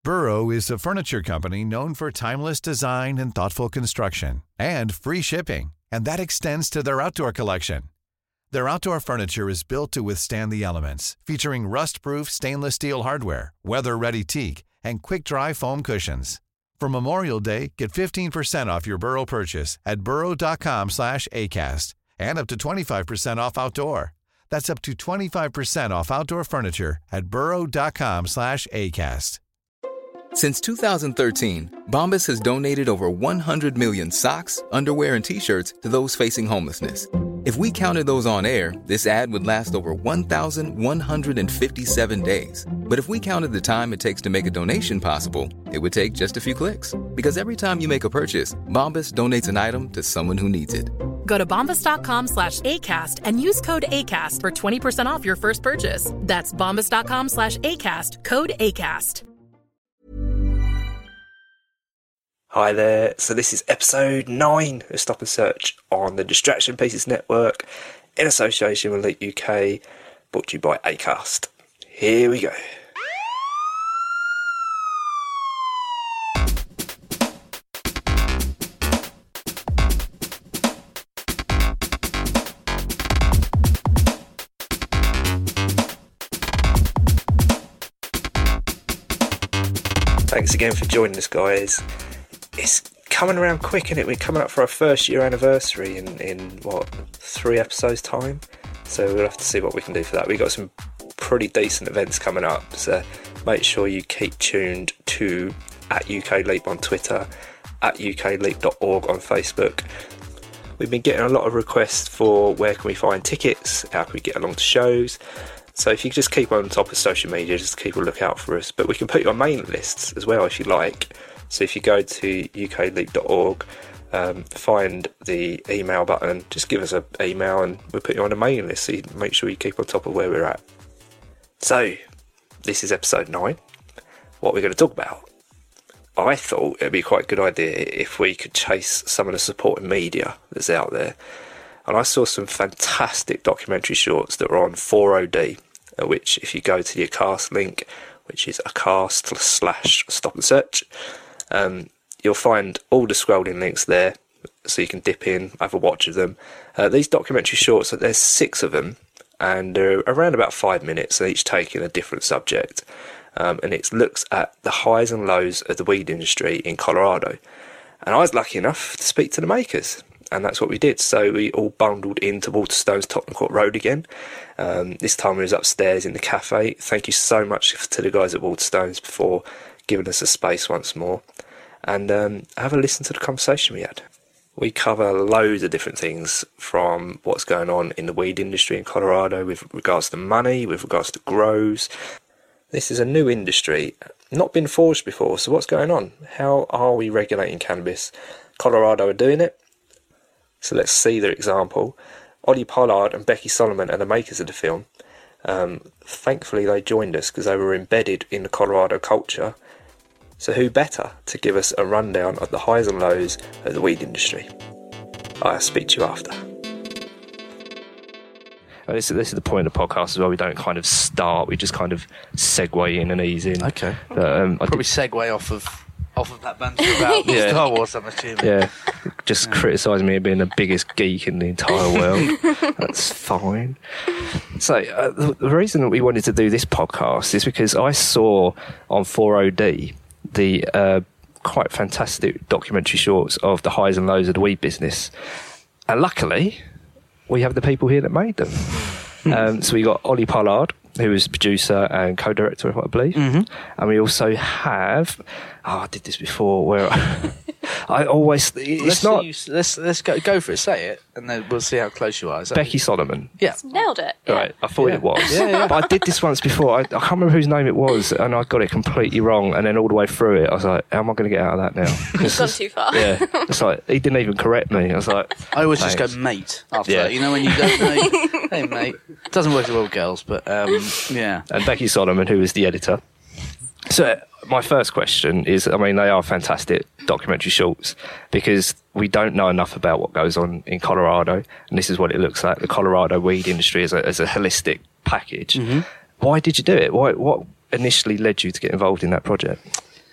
Burrow is a furniture company known for timeless design and thoughtful construction, and free shipping, and that extends to their outdoor collection. Their outdoor furniture is built to withstand the elements, featuring rust-proof stainless steel hardware, weather-ready teak, and quick-dry foam cushions. For Memorial Day, get 15% off your Burrow purchase at burrow.com/ACAST and up to 25% off outdoor. That's up to 25% off outdoor furniture at burrow.com/ACAST. Since 2013, Bombas has donated over 100 million socks, underwear, and T-shirts to those facing homelessness. If we counted those on air, this ad would last over 1,157 days. But if we counted the time it takes to make a donation possible, it would take just a few clicks. Because every time you make a purchase, Bombas donates an item to someone who needs it. Go to bombas.com/ACAST and use code ACAST for 20% off your first purchase. That's bombas.com/ACAST, code ACAST. Hi there, so this is episode 9 of Stop and Search on the Distraction Pieces Network in association with Leap UK, brought to you by Acast. Here we go. Thanks again for joining us, guys. It's coming around quick, isn't it? We're coming up for our first year anniversary in 3 episodes time, so we'll have to see what we can do for that. We've got some pretty decent events coming up, so make sure you keep tuned to @UKLeap on Twitter, @ukleap.org on Facebook. We've been getting a lot of requests for where can we find tickets, how can we get along to shows. So if you just keep on top of social media, just keep a lookout for us. But we can put you on mailing lists as well if you like. So if you go to ukleap.org, find the email button, just give us an email and we'll put you on a mailing list, so you make sure you keep on top of where we're at. So, this is episode 9. What we're going to talk about. I thought it'd be quite a good idea if we could chase some of the supporting media that's out there. And I saw some fantastic documentary shorts that were on 4OD, which if you go to the Acast link, which is Acast/Stop and Search, you'll find all the scrolling links there, so you can dip in, have a watch of them. These documentary shorts, there's 6 of them, and they're around about 5 minutes, and each taking a different subject. And it looks at the highs and lows of the weed industry in Colorado. And I was lucky enough to speak to the makers, and that's what we did. So we all bundled into Waterstones Tottenham Court Road again. This time we was upstairs in the cafe. Thank you so much to the guys at Waterstones for giving us a space once more. And have a listen to the conversation we had. We cover loads of different things, from what's going on in the weed industry in Colorado with regards to money, with regards to grows. This is a new industry, not been forged before, so what's going on? How are we regulating cannabis? Colorado are doing it, so let's see their example. Ollie Pollard and Becky Solomon are the makers of the film. Thankfully they joined us because they were embedded in the Colorado culture. So who better to give us a rundown of the highs and lows of the weed industry? I'll speak to you after. This is the point of the podcast as well. We don't kind of start, we just kind of segue in and ease in. Okay. Probably segue off of that banter about Star Wars, I'm assuming. Yeah. Just criticising me as being the biggest geek in the entire world. That's fine. So the reason that we wanted to do this podcast is because I saw on 4OD the quite fantastic documentary shorts of the highs and lows of the weed business. And luckily, we have the people here that made them. So we got Ollie Pollard, who was producer and co-director, I believe. Mm-hmm. And we also have... I did this before, where I always... Let's go for it, say it, and then we'll see how close you are. Becky Solomon. Yeah. Nailed it. Yeah. Right, I thought it was. Yeah. But I did this once before. I can't remember whose name it was, and I got it completely wrong, and then all the way through it, I was like, how am I going to get out of that now? You've gone too far. Yeah. It's like, he didn't even correct me. I was like... I always just go, mate, after that. You know, when you don't know, hey, mate. It doesn't work as well with girls, but, yeah. And Becky Solomon, who is the editor. So... my first question is, I mean, they are fantastic documentary shorts because we don't know enough about what goes on in Colorado, and this is what it looks like, the Colorado weed industry as a holistic package. Mm-hmm. Why did you do it? What initially led you to get involved in that project?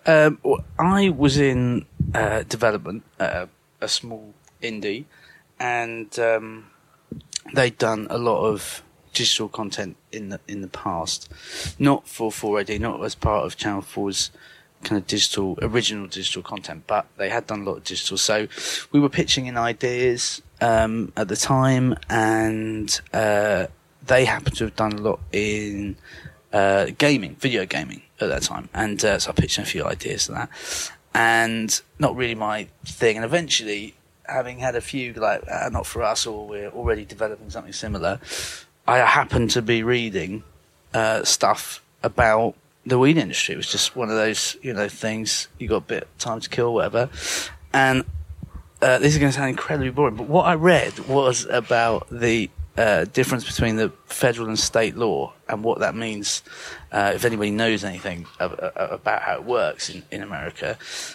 I was in development, a small indie, and they'd done a lot of digital content in the past, not for 4AD, not as part of Channel 4's kind of original digital content, but they had done a lot of digital. So we were pitching in ideas at the time, and they happened to have done a lot in video gaming at that time, and so I pitched in a few ideas to that, and not really my thing. And eventually, having had a few not for us, or we're already developing something similar, I happened to be reading stuff about the weed industry. It was just one of those, things, you got a bit of time to kill, whatever. And this is going to sound incredibly boring, but what I read was about the difference between the federal and state law and what that means, if anybody knows anything about how it works in America.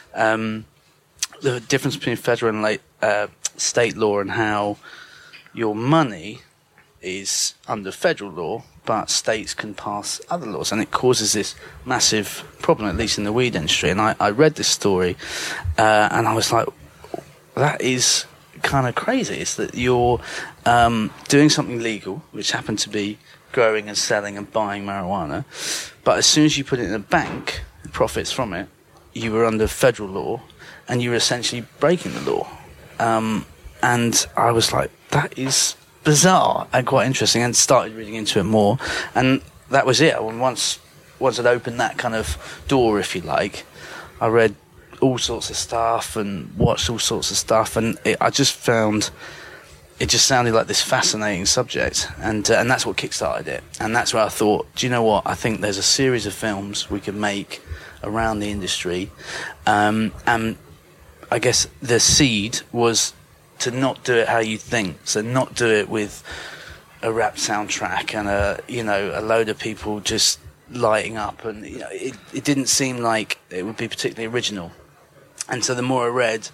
The difference between federal and state law, and how your money is under federal law, but states can pass other laws, and it causes this massive problem, at least in the weed industry. And I read this story, and I was like, that is kind of crazy. It's that you're doing something legal, which happened to be growing and selling and buying marijuana, but as soon as you put it in a bank, profits from it, you were under federal law, and you were essentially breaking the law. And I was like, that is bizarre and quite interesting, and started reading into it more, and that was it. Once I'd opened that kind of door, if you like, I read all sorts of stuff and watched all sorts of stuff, and I just found it just sounded like this fascinating subject, and that's what kickstarted it. And that's where I thought, do you know what, I think there's a series of films we could make around the industry, and I guess the seed was to not do it how you think. So not do it with a rap soundtrack and a load of people just lighting up, and it didn't seem like it would be particularly original. And so the more I read,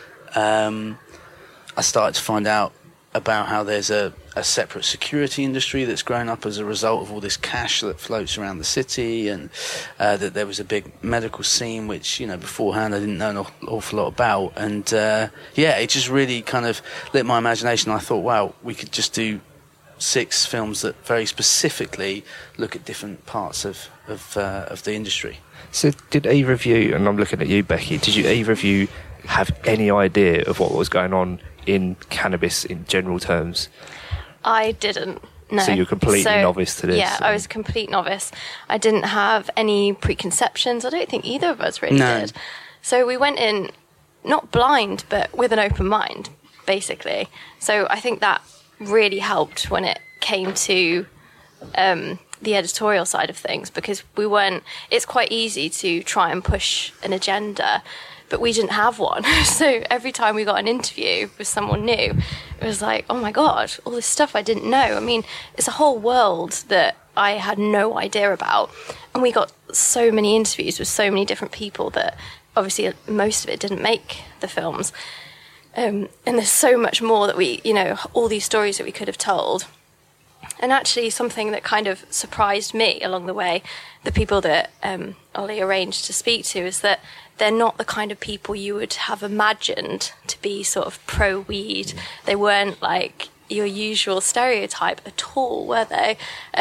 I started to find out about how there's a separate security industry that's grown up as a result of all this cash that floats around the city, and that there was a big medical scene, which, beforehand I didn't know an awful lot about. And it just really kind of lit my imagination. I thought, wow, we could just do 6 films that very specifically look at different parts of the industry. So did either of you, and I'm looking at you, Becky, did either of you have any idea of what was going on in cannabis in general terms? I didn't. No. So you're completely novice to this? Yeah, I was a complete novice. I didn't have any preconceptions. I don't think either of us really did. So we went in not blind, but with an open mind, basically. So I think that really helped when it came to the editorial side of things, because it's quite easy to try and push an agenda, but we didn't have one. So every time we got an interview with someone new, it was like, oh my God, all this stuff I didn't know. I mean, it's a whole world that I had no idea about. And we got so many interviews with so many different people that obviously most of it didn't make the films. And there's so much more that we, all these stories that we could have told. And actually something that kind of surprised me along the way, the people that Ollie arranged to speak to, is that they're not the kind of people you would have imagined to be sort of pro-weed. They weren't like your usual stereotype at all, were they?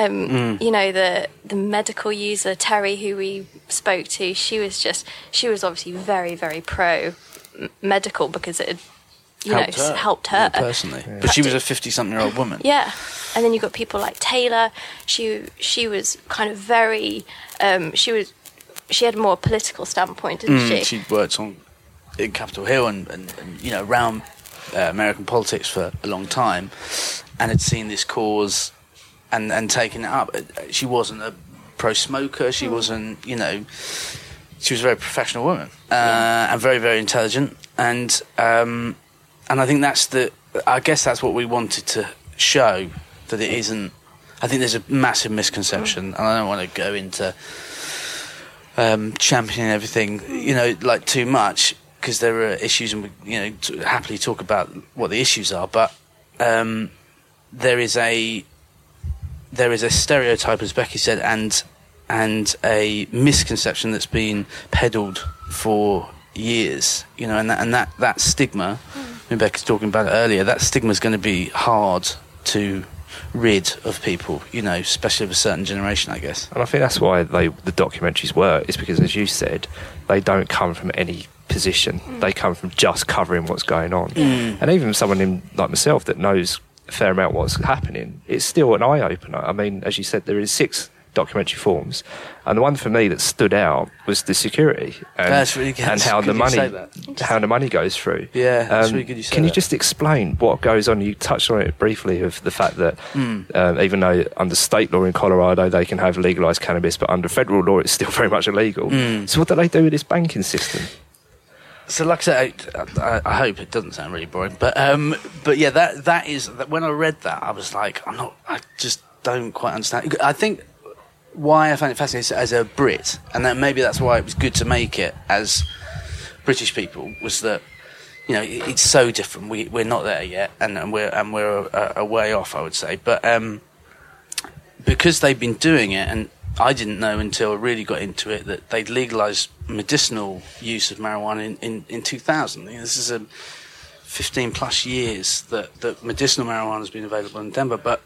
The medical user, Terry, who we spoke to, she was obviously very, very pro-medical because it had helped her. Yeah, personally. Yeah. But she was a 50-something-year-old woman. Yeah. And then you've got people like Taylor. She was kind of very... She had a more political standpoint, didn't she? She worked in Capitol Hill and around American politics for a long time, and had seen this cause and taken it up. She wasn't a pro-smoker. She wasn't, she was a very professional woman and very, very intelligent. And I think I guess that's what we wanted to show, that it isn't. I think there's a massive misconception, and I don't want to go into championing everything, too much, because there are issues, and we, happily talk about what the issues are. But there is a stereotype, as Becky said, and and a misconception that's been peddled for years, you know, and that stigma, Rebecca's talking about it earlier, that stigma is going to be hard to rid of people, you know, especially of a certain generation, I guess. And I think that's why the documentaries work, is because, as you said, they don't come from any position. They come from just covering what's going on. And even someone like myself that knows a fair amount what's happening, it's still an eye-opener. I mean, as you said, there is 6 documentary forms, and the one for me that stood out was the security and, that's really good. And how the money goes through. Yeah, that's really good you say Can you that. just explain what goes on? You touched on it briefly, of the fact that even though under state law in Colorado they can have legalised cannabis, but under federal law it's still very much illegal. So what do they do with this banking system? So, like I said, I hope it doesn't sound really boring, but yeah, that is when I read that, I was like, I just don't quite understand. I think why I find it fascinating as a Brit, and that maybe that's why it was good to make it as British people, was that, you know, it's so different. We're not there yet, and we're a way off, I would say. But because they've been doing it, and I didn't know until I really got into it that they'd legalised medicinal use of marijuana in 2000. You know, this is 15 plus years that medicinal marijuana has been available in Denver. But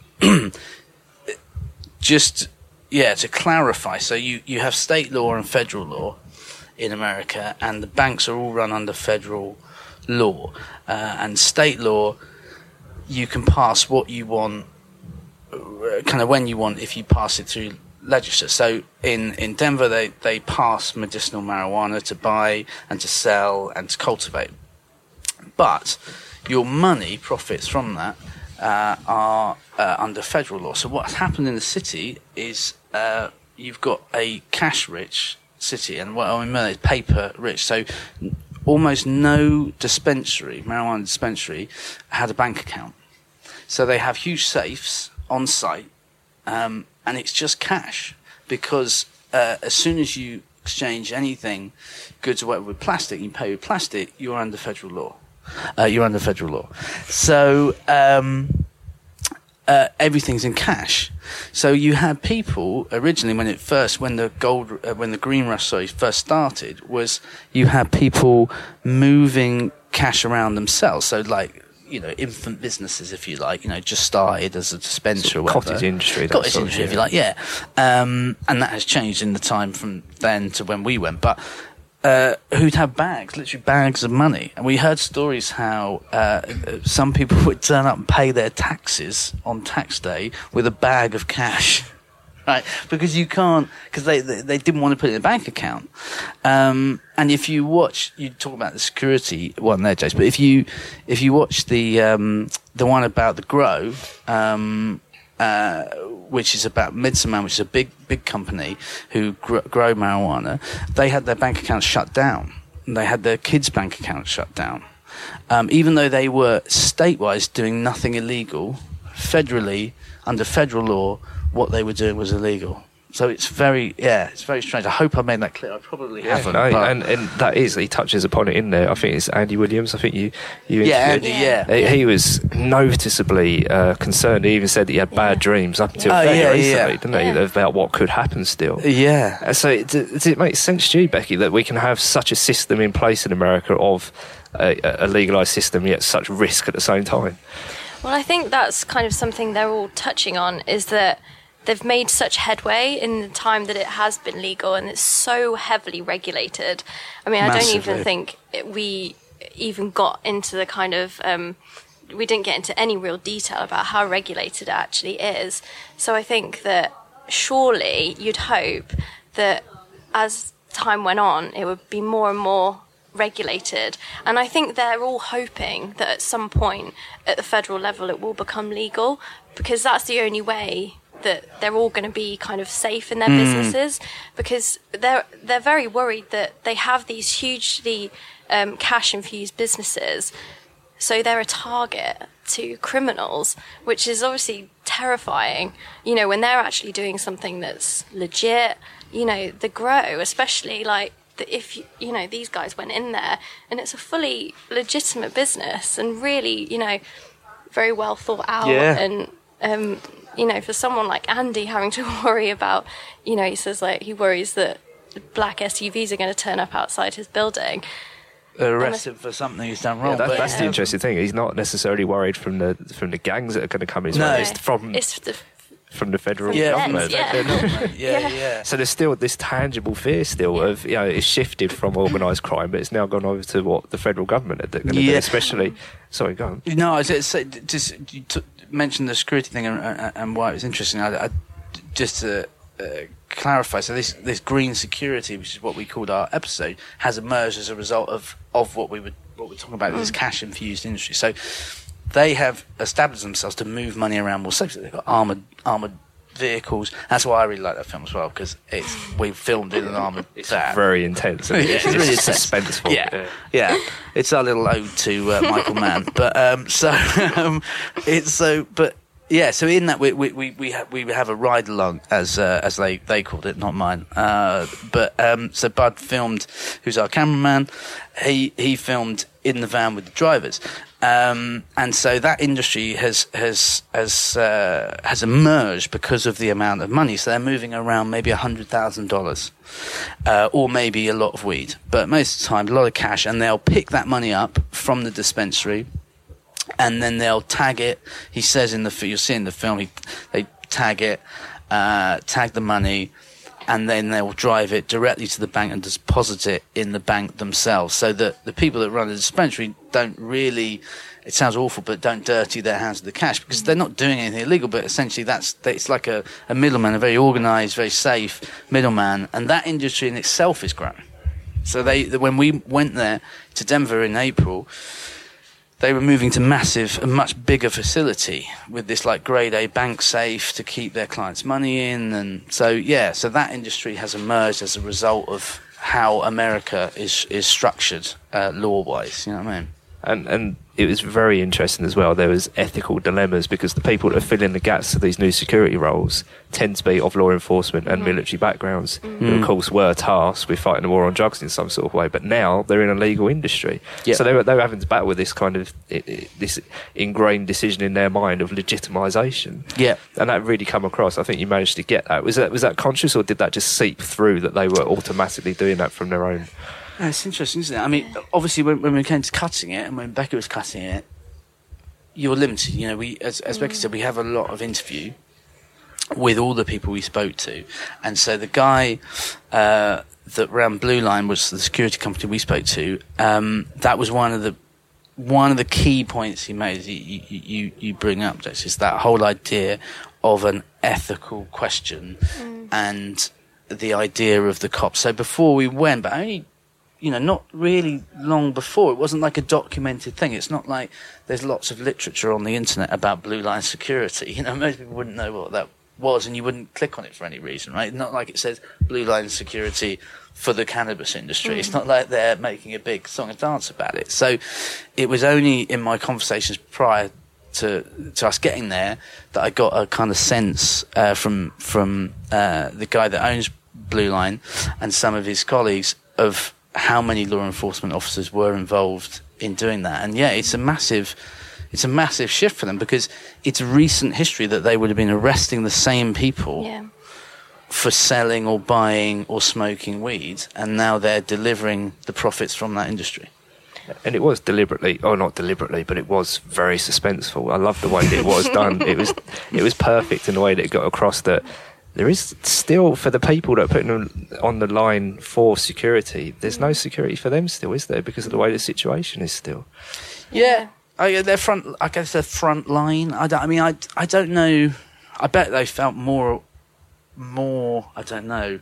just, yeah, to clarify, so you have state law and federal law in America, and the banks are all run under federal law. And state law, you can pass what you want, kind of when you want, if you pass it through legislature. So in Denver, they pass medicinal marijuana to buy and to sell and to cultivate. But your money, profits from that, are under federal law. So what's happened in the city is you've got a cash-rich city, and what I mean is paper-rich. So almost no marijuana dispensary, had a bank account. So they have huge safes on site, and it's just cash, because as soon as you exchange anything, goods or whatever, with plastic, you pay with plastic, you're under federal law. So everything's in cash. So you had people originally when the green rush first started, was you had people moving cash around themselves. So like, you know, infant businesses, if you like, you know, just started as a dispenser or whatever. Cottage industry, if you like, yeah. And that has changed in the time from then to when we went. But who'd have literally bags of money. And we heard stories how some people would turn up and pay their taxes on tax day with a bag of cash. Right, because you can't, because they didn't want to put it in a bank account. And if you watch, you talk about the security one there, Jace, but if you watch the one about the Grow, which is about Medicine Man, which is a big company who grow marijuana, they had their bank accounts shut down. They had their kids' bank accounts shut down, even though they were state-wise doing nothing illegal. Federally, under federal law, what they were doing was illegal. So it's very strange. I hope I made that clear. I probably haven't. No, and that is, he touches upon it in there. I think it's Andy Williams. I think you Andy, He was noticeably concerned. He even said that he had bad dreams up until very recently, didn't he? About what could happen still. Yeah. So does it make sense to you, Becky, that we can have such a system in place in America of a legalised system, yet such risk at the same time? Well, I think that's kind of something they're all touching on, is that they've made such headway in the time that it has been legal, and it's so heavily regulated. I mean, Massively. I don't even think we even got into the kind of... we didn't get into any real detail about how regulated it actually is. So I think that surely you'd hope that as time went on, it would be more and more regulated. And I think they're all hoping that at some point at the federal level it will become legal, because that's the only way that they're all going to be kind of safe in their businesses, because they're very worried that they have these hugely cash infused businesses, so they're a target to criminals, which is obviously terrifying, you know, when they're actually doing something that's legit. You know, the Grow, especially, like, if, you know, these guys went in there and it's a fully legitimate business and really, you know, very well thought out, and for someone like Andy having to worry about, he says like he worries that black SUVs are going to turn up outside his building. Arrest him for something he's done wrong. That's the interesting thing. He's not necessarily worried from the gangs that are going to come his way. It's from the federal government. Yeah. So there's still this tangible fear of, it's shifted from organised crime, but it's now gone over to what the federal government are going to do, especially... Sorry, go on. No, I just you mentioned the security thing and why it was interesting. I just to clarify, so this green security, which is what we called our episode, has emerged as a result of what we're talking about, this cash-infused industry. So they have established themselves to move money around more safely. They've got armoured vehicles. That's why I really like that film as well, because we filmed in an armoured van. Very intense. It's really suspenseful. Yeah. It's our little ode to Michael Mann. But so in that we have a ride along as they called it, not mine. So Bud filmed, who's our cameraman. He filmed in the van with the drivers. And so that industry has emerged because of the amount of money. So they're moving around maybe $100,000, or maybe a lot of weed, but most of the time a lot of cash. And they'll pick that money up from the dispensary, and then they'll tag it. He says you'll see in the film, they tag it, tag the money, and then they'll drive it directly to the bank and deposit it in the bank themselves, so that the people that run the dispensary don't really, it sounds awful, but don't dirty their hands with the cash, because they're not doing anything illegal, but essentially it's like a middleman, a very organised, very safe middleman, and that industry in itself is growing. So when we went there to Denver in April, they were moving to a much bigger facility with this like grade A bank safe to keep their clients' money in. And so that industry has emerged as a result of how America is structured law-wise, you know what I mean? And it was very interesting as well. There was ethical dilemmas, because the people that are filling the gaps of these new security roles tend to be of law enforcement and military backgrounds, who of course were tasked with fighting the war on drugs in some sort of way, but now they're in a legal industry. So they were having to battle with this kind of this ingrained decision in their mind of legitimisation. And that really come across. I think you managed to get that. Was that conscious, or did that just seep through that they were automatically doing that from their own? It's interesting, isn't it? I mean, obviously, when we came to cutting it, and when Becca was cutting it, you were limited. As Becca said, we have a lot of interview with all the people we spoke to, and so the guy that ran Blue Line was the security company we spoke to. That was one of the key points he made. You bring up, Jess, is that whole idea of an ethical question and the idea of the cops. So before we went, but only, not really long before, it wasn't like a documented thing. It's not like there's lots of literature on the internet about Blue Line security. Most people wouldn't know what that was, and you wouldn't click on it for any reason, right? Not like it says Blue Line security for the cannabis industry. It's not like they're making a big song and dance about it. So it was only in my conversations prior to us getting there that I got a kind of sense from the guy that owns Blue Line and some of his colleagues of how many law enforcement officers were involved in doing that. And it's a massive shift for them, because it's recent history that they would have been arresting the same people for selling or buying or smoking weed, and now they're delivering the profits from that industry. And it was deliberately, or not deliberately, but it was very suspenseful. I love the way that it was done. It was perfect in the way that it got across that there is still, for the people that are putting them on the line for security, there's no security for them still, is there? Because of the way the situation is still. Yeah. They're front line. I don't know. I bet they felt more. I don't know.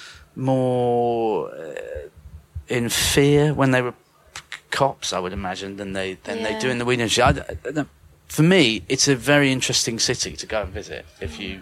More in fear when they were cops, I would imagine, than they do in the weed industry. For me, it's a very interesting city to go and visit if you.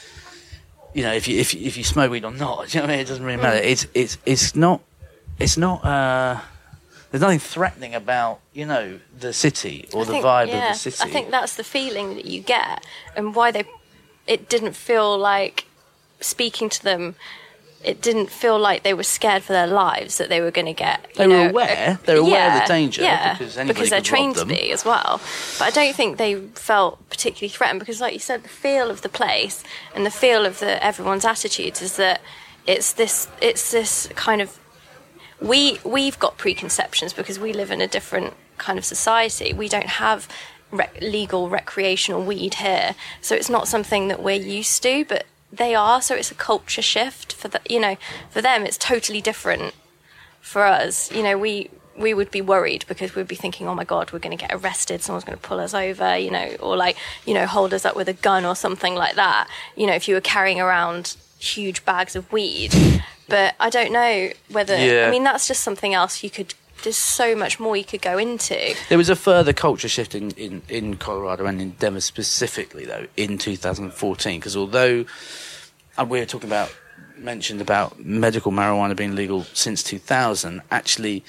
If you smoke weed or not, do you know what I mean? It doesn't really matter. It's not. There's nothing threatening about the city or the vibe of the city. I think that's the feeling that you get, and why it didn't feel like speaking to them it didn't feel like they were scared for their lives, that they were going to get. They were aware. They were aware of the danger. Yeah, because they're trained to be as well. But I don't think they felt particularly threatened because, like you said, the feel of the place and the feel of everyone's attitudes is that it's this kind of we've got preconceptions because we live in a different kind of society. We don't have legal recreational weed here, so it's not something that we're used to, but they are, so it's a culture shift for for them it's totally different. For us, we would be worried because we'd be thinking, oh my god, we're going to get arrested, someone's going to pull us over, or hold us up with a gun or something like that, if you were carrying around huge bags of weed. But I don't know whether that's just something else there's so much more you could go into. There was a further culture shift in Colorado and in Denver specifically, though, in 2014, because although we were mentioned about medical marijuana being legal since 2000, actually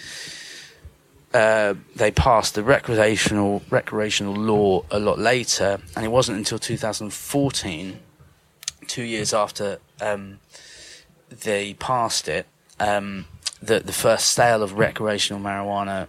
they passed the recreational law a lot later, and it wasn't until 2014, 2 years after they passed it, that the first sale of recreational marijuana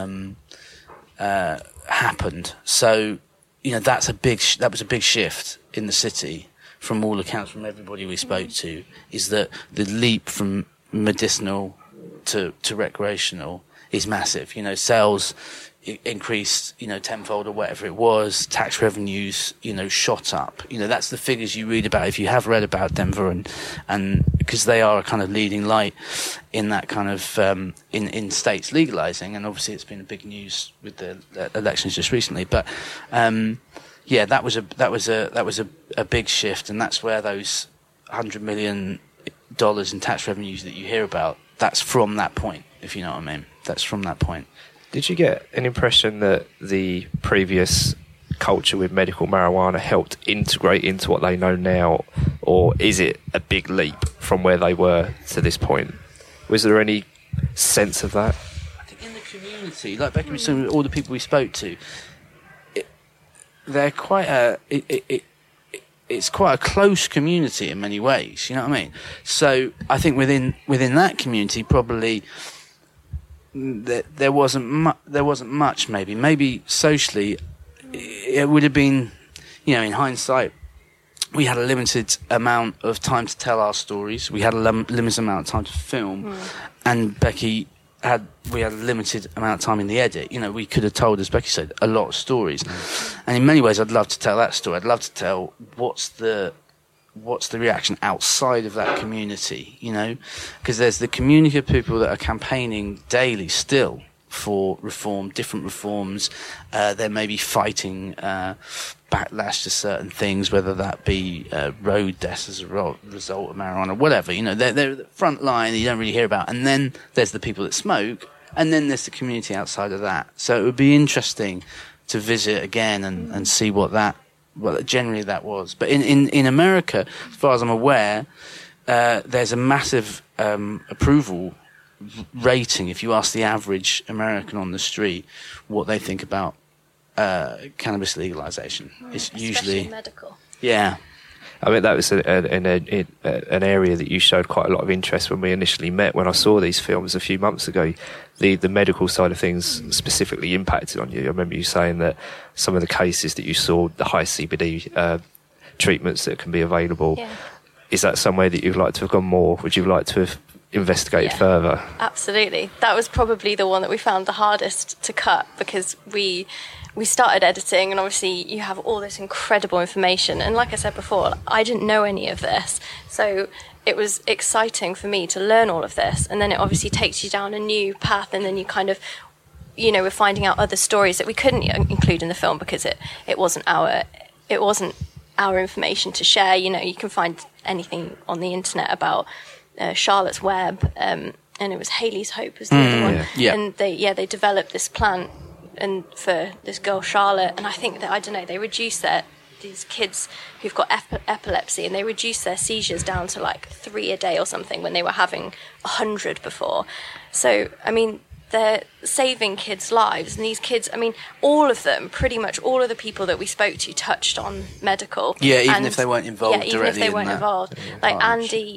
happened. So, that was a big shift in the city, from all accounts, from everybody we spoke to, is that the leap from medicinal to recreational is massive. Sales increased, tenfold or whatever it was. Tax revenues, shot up. That's the figures you read about if you have read about Denver, and because they are a kind of leading light in that kind of in states legalizing, and obviously it's been a big news with the elections just recently. But that was a big shift, and that's where those $100 million in tax revenues that you hear about, that's from that point, if you know what I mean. That's from that point. Did you get an impression that the previous culture with medical marijuana helped integrate into what they know now, or is it a big leap from where they were to this point? Was there any sense of that? I think in the community, like Becky was saying, all the people we spoke to, they're quite it's quite a close community in many ways. You know what I mean? So I think within that community, probably there wasn't much. Maybe socially, it would have been, in hindsight, we had a limited amount of time to tell our stories. We had a limited amount of time to film, and Becky we had a limited amount of time in the edit. We could have told, as Becky said, a lot of stories, and in many ways, I'd love to tell that story. I'd love to tell what's the reaction outside of that community, because there's the community of people that are campaigning daily still for reform, different reforms. They may be fighting backlash to certain things, whether that be road deaths as a result of marijuana, whatever. They're the front line that you don't really hear about. And then there's the people that smoke, and then there's the community outside of that. So it would be interesting to visit again and see what generally that was. But in America, as far as I'm aware, there's a massive approval rating. If you ask the average American on the street what they think about cannabis legalization, it's usually medical. Yeah. I mean, that was an area that you showed quite a lot of interest when we initially met. When I saw these films a few months ago, the medical side of things specifically impacted on you. I remember you saying that some of the cases that you saw, the high CBD treatments that can be available, yeah. Is that somewhere that you'd like to have gone more? Would you like to have investigated further? Absolutely. That was probably the one that we found the hardest to cut, because we started editing, and obviously you have all this incredible information, and like I said before, I didn't know any of this, so it was exciting for me to learn all of this, and then it obviously takes you down a new path, and then you kind of, we're finding out other stories that we couldn't include in the film because it wasn't our information to share. You can find anything on the internet about Charlotte's Web, and it was Haley's Hope was the other one, and they developed this plant and for this girl Charlotte, and I think that, they reduced these kids who've got epilepsy, and they reduced their seizures down to like 3 a day or something when they were having 100 before. So they're saving kids' lives, and these kids, all of them, pretty much all of the people that we spoke to touched on medical. Yeah, even if they weren't involved directly. Yeah, even if they weren't involved. Like Andy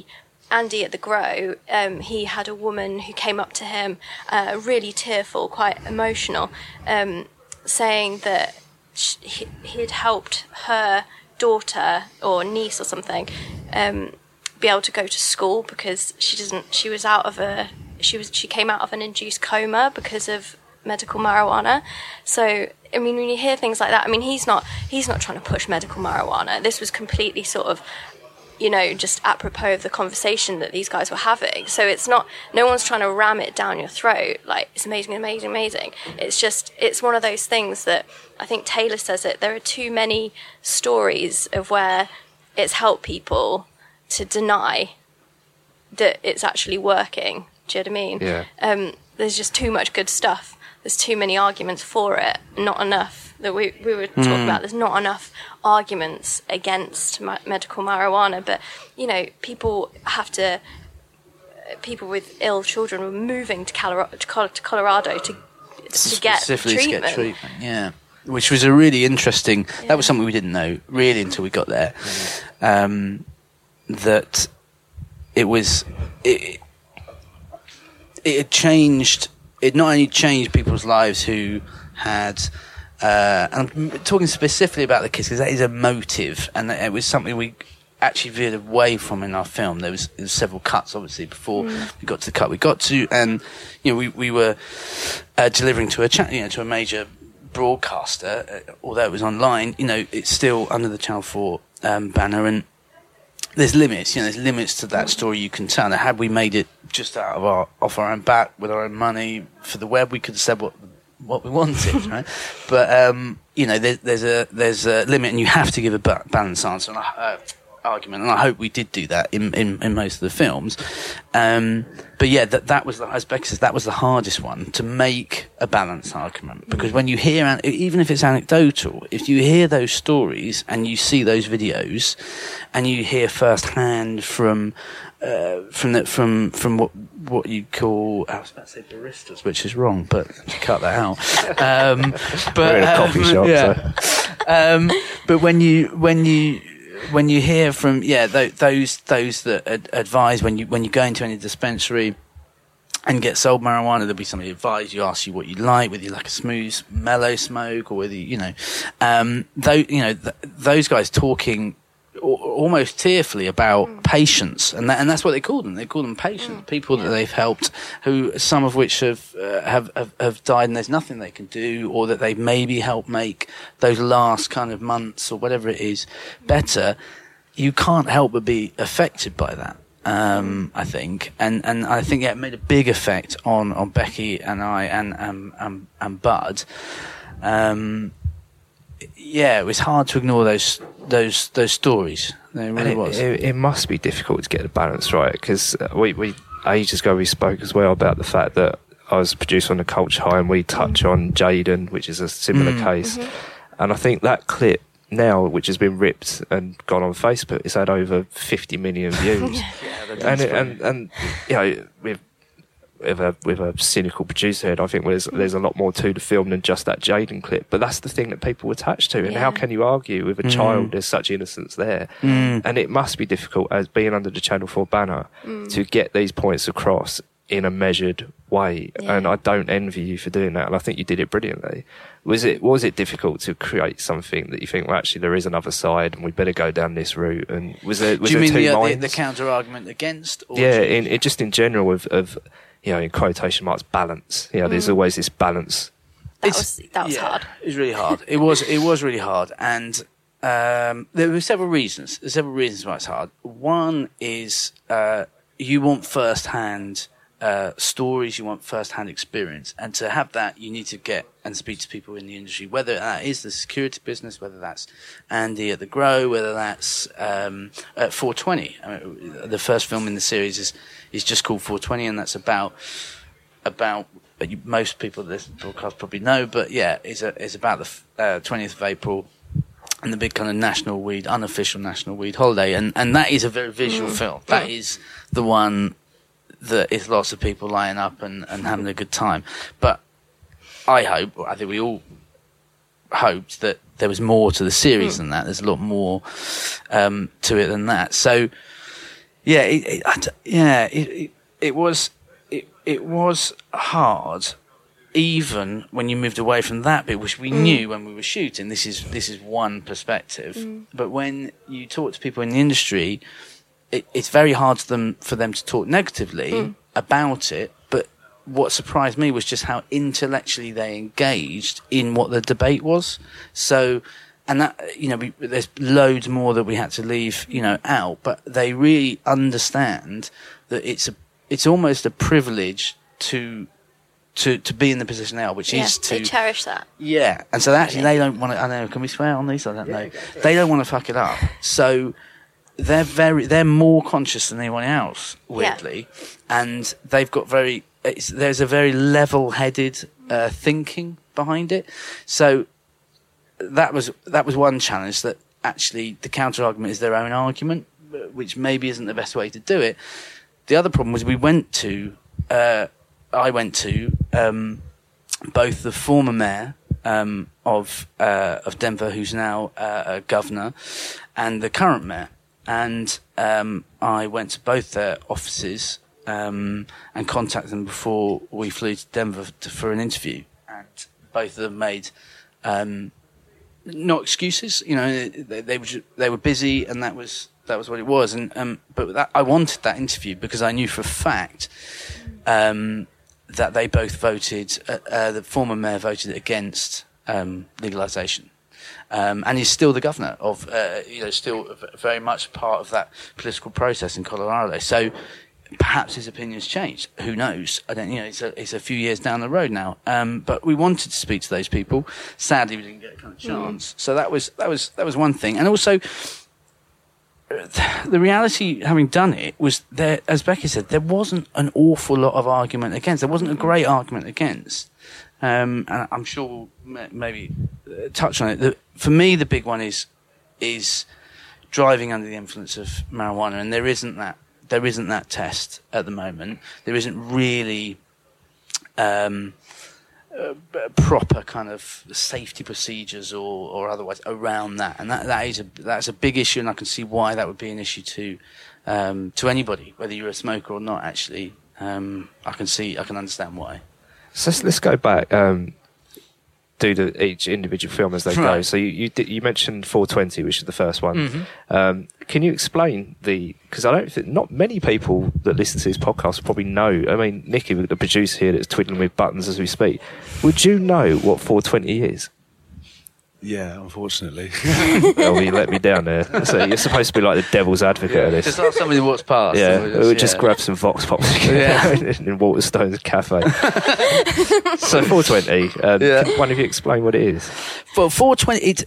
Andy at the Grow, he had a woman who came up to him, really tearful, quite emotional, saying that he had helped her daughter or niece or something be able to go to school because she came out of an induced coma because of medical marijuana. So I mean, when you hear things like that, I mean, he's not trying to push medical marijuana. This was completely sort of, just apropos of the conversation that these guys were having. So it's not, no one's trying to ram it down your throat like it's amazing, amazing, amazing. It's one of those things that I think Taylor says it, there are too many stories of where it's helped people to deny that it's actually working. Do you know what I mean? Yeah. There's just too much good stuff. There's too many arguments for it, not enough. That we were talking about, there's not enough arguments against medical marijuana, but people with ill children were moving to Colorado to get treatment. Yeah, which was a really interesting. Yeah. That was something we didn't know really until we got there. That it had changed. It not only changed people's lives who had. And I'm talking specifically about the kids because that is a motive, and it was something we actually veered away from in our film. There was several cuts, obviously, before we got to the cut we got to, and we were delivering to a major broadcaster, although it was online. It's still under the Channel 4 banner, and there's limits. There's limits to that story you can tell. Now, had we made it just off our own back with our own money for the web, we could have said what we wanted, right? But there's a limit, and you have to give a balanced answer and argument, and I hope we did do that in most of the films. But yeah, that was as Becky says, that was the hardest one, to make a balanced argument, because when you hear, even if it's anecdotal, if you hear those stories and you see those videos, and you hear firsthand from what you call, I was about to say baristas, which is wrong, but cut that out. We're in a coffee shop. Yeah. So. But when you hear from those that advise when you go into any dispensary and get sold marijuana, there'll be somebody advise you, ask you what you like, whether you like a smooth, mellow smoke, or whether those guys talking almost tearfully about patients, and that's what they call them. They call them patients, people that they've helped, who some of which have died, and there's nothing they can do, or that they've maybe helped make those last kind of months or whatever it is better. You can't help but be affected by that. I think, and I think it made a big effect on Becky and I and Bud. It was hard to ignore those stories. It really was. It must be difficult to get the balance right, because we ages ago we spoke as well about the fact that I was a producer on The Culture High, and we touch on Jaden, which is a similar case. And I think that clip now, which has been ripped and gone on Facebook, it's had over 50 million views. And with a cynical producer head, I think there's a lot more to the film than just that Jaden clip. But that's the thing that people attach to, and how can you argue with a child? There's such innocence there, and it must be difficult as being under the Channel 4 banner to get these points across in a measured way. And I don't envy you for doing that, and I think you did it brilliantly. Was it difficult to create something that you think, well, actually there is another side and we better go down this route? And was there do you mean two minds? The counter argument against? Or just in general of in quotation marks, balance. There's always this balance. That was hard. It was really hard. It was really hard, and there were several reasons. There's several reasons why it's hard. One is you want first-hand stories, you want first-hand experience, and to have that, you need to get and speak to people in the industry, whether that is the security business, whether that's Andy at the Grow, whether that's at 420. The first film in the series is just called 420, and that's about most people that listen to the broadcast probably know, but it's about the 20th of April and the big kind of unofficial national weed holiday, and that is a very visual film. That is the one that is lots of people lining up and having a good time. But I think we all hoped that there was more to the series than that. There's a lot more to it than that. So It was hard, even when you moved away from that bit, which we knew when we were shooting. This is one perspective, but when you talk to people in the industry, it's very hard for them to talk negatively about it. But what surprised me was just how intellectually they engaged in what the debate was. So. And that, there's loads more that we had to leave, out, but they really understand that it's almost a privilege to be in the position they are, which is to... They cherish that. Yeah. And so actually they don't want to... I know, can we swear on these? I don't know. They don't want to fuck it up. So they're more conscious than anyone else, weirdly. Yeah. And they've got there's a very level-headed thinking behind it. So that was one challenge, that actually the counter-argument is their own argument, which maybe isn't the best way to do it. The other problem was I went to both the former mayor of Denver, who's now a governor, and the current mayor, and I went to both their offices and contacted them before we flew to Denver for an interview, and both of them made not excuses. They were busy, and that was what it was. And but I wanted that interview because I knew for a fact that they both voted. The former mayor voted against legalization, and he's still the governor of, still very much part of that political process in Colorado. So perhaps his opinion's changed. Who knows? I don't. It's a few years down the road now. But we wanted to speak to those people. Sadly, we didn't get a kind of chance. So that was one thing, and also the reality, having done it, was there. As Becky said, there wasn't an awful lot of argument against. There wasn't a great argument against. And I'm sure we'll maybe touch on it. For me, the big one is driving under the influence of marijuana, and there isn't that test at the moment. There isn't really proper kind of safety procedures or otherwise around that, and that's a big issue, and I can see why that would be an issue to anybody, whether you're a smoker or not. Actually, I can understand why. So let's go back. Do each individual film as they go. So you mentioned 420, which is the first one. Mm-hmm. Can you explain because I don't think not many people that listen to this podcast probably know. I mean, Nikki, the producer here that's twiddling with buttons as we speak, would you know what 420 is? Yeah, unfortunately. Well, you let me down there. So you're supposed to be like the devil's advocate of this. Just like somebody walks past. Yeah, we'll just grab some Vox Pops in Waterstone's cafe. So 420, can one of you explain what it is? For 420,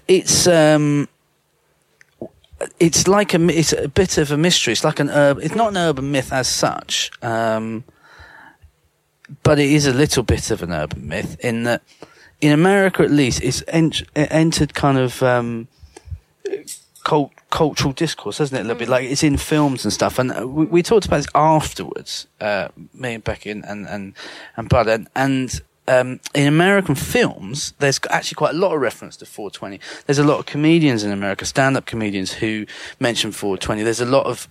it's like it's a bit of a mystery. It's like it's not an urban myth as such, but it is a little bit of an urban myth in that, in America, at least, it's entered kind of cultural discourse, hasn't it? A little bit like it's in films and stuff. And we talked about this afterwards, me and Becky and Bud. And in American films, there's actually quite a lot of reference to 420. There's a lot of comedians in America, stand-up comedians, who mention 420. There's a lot of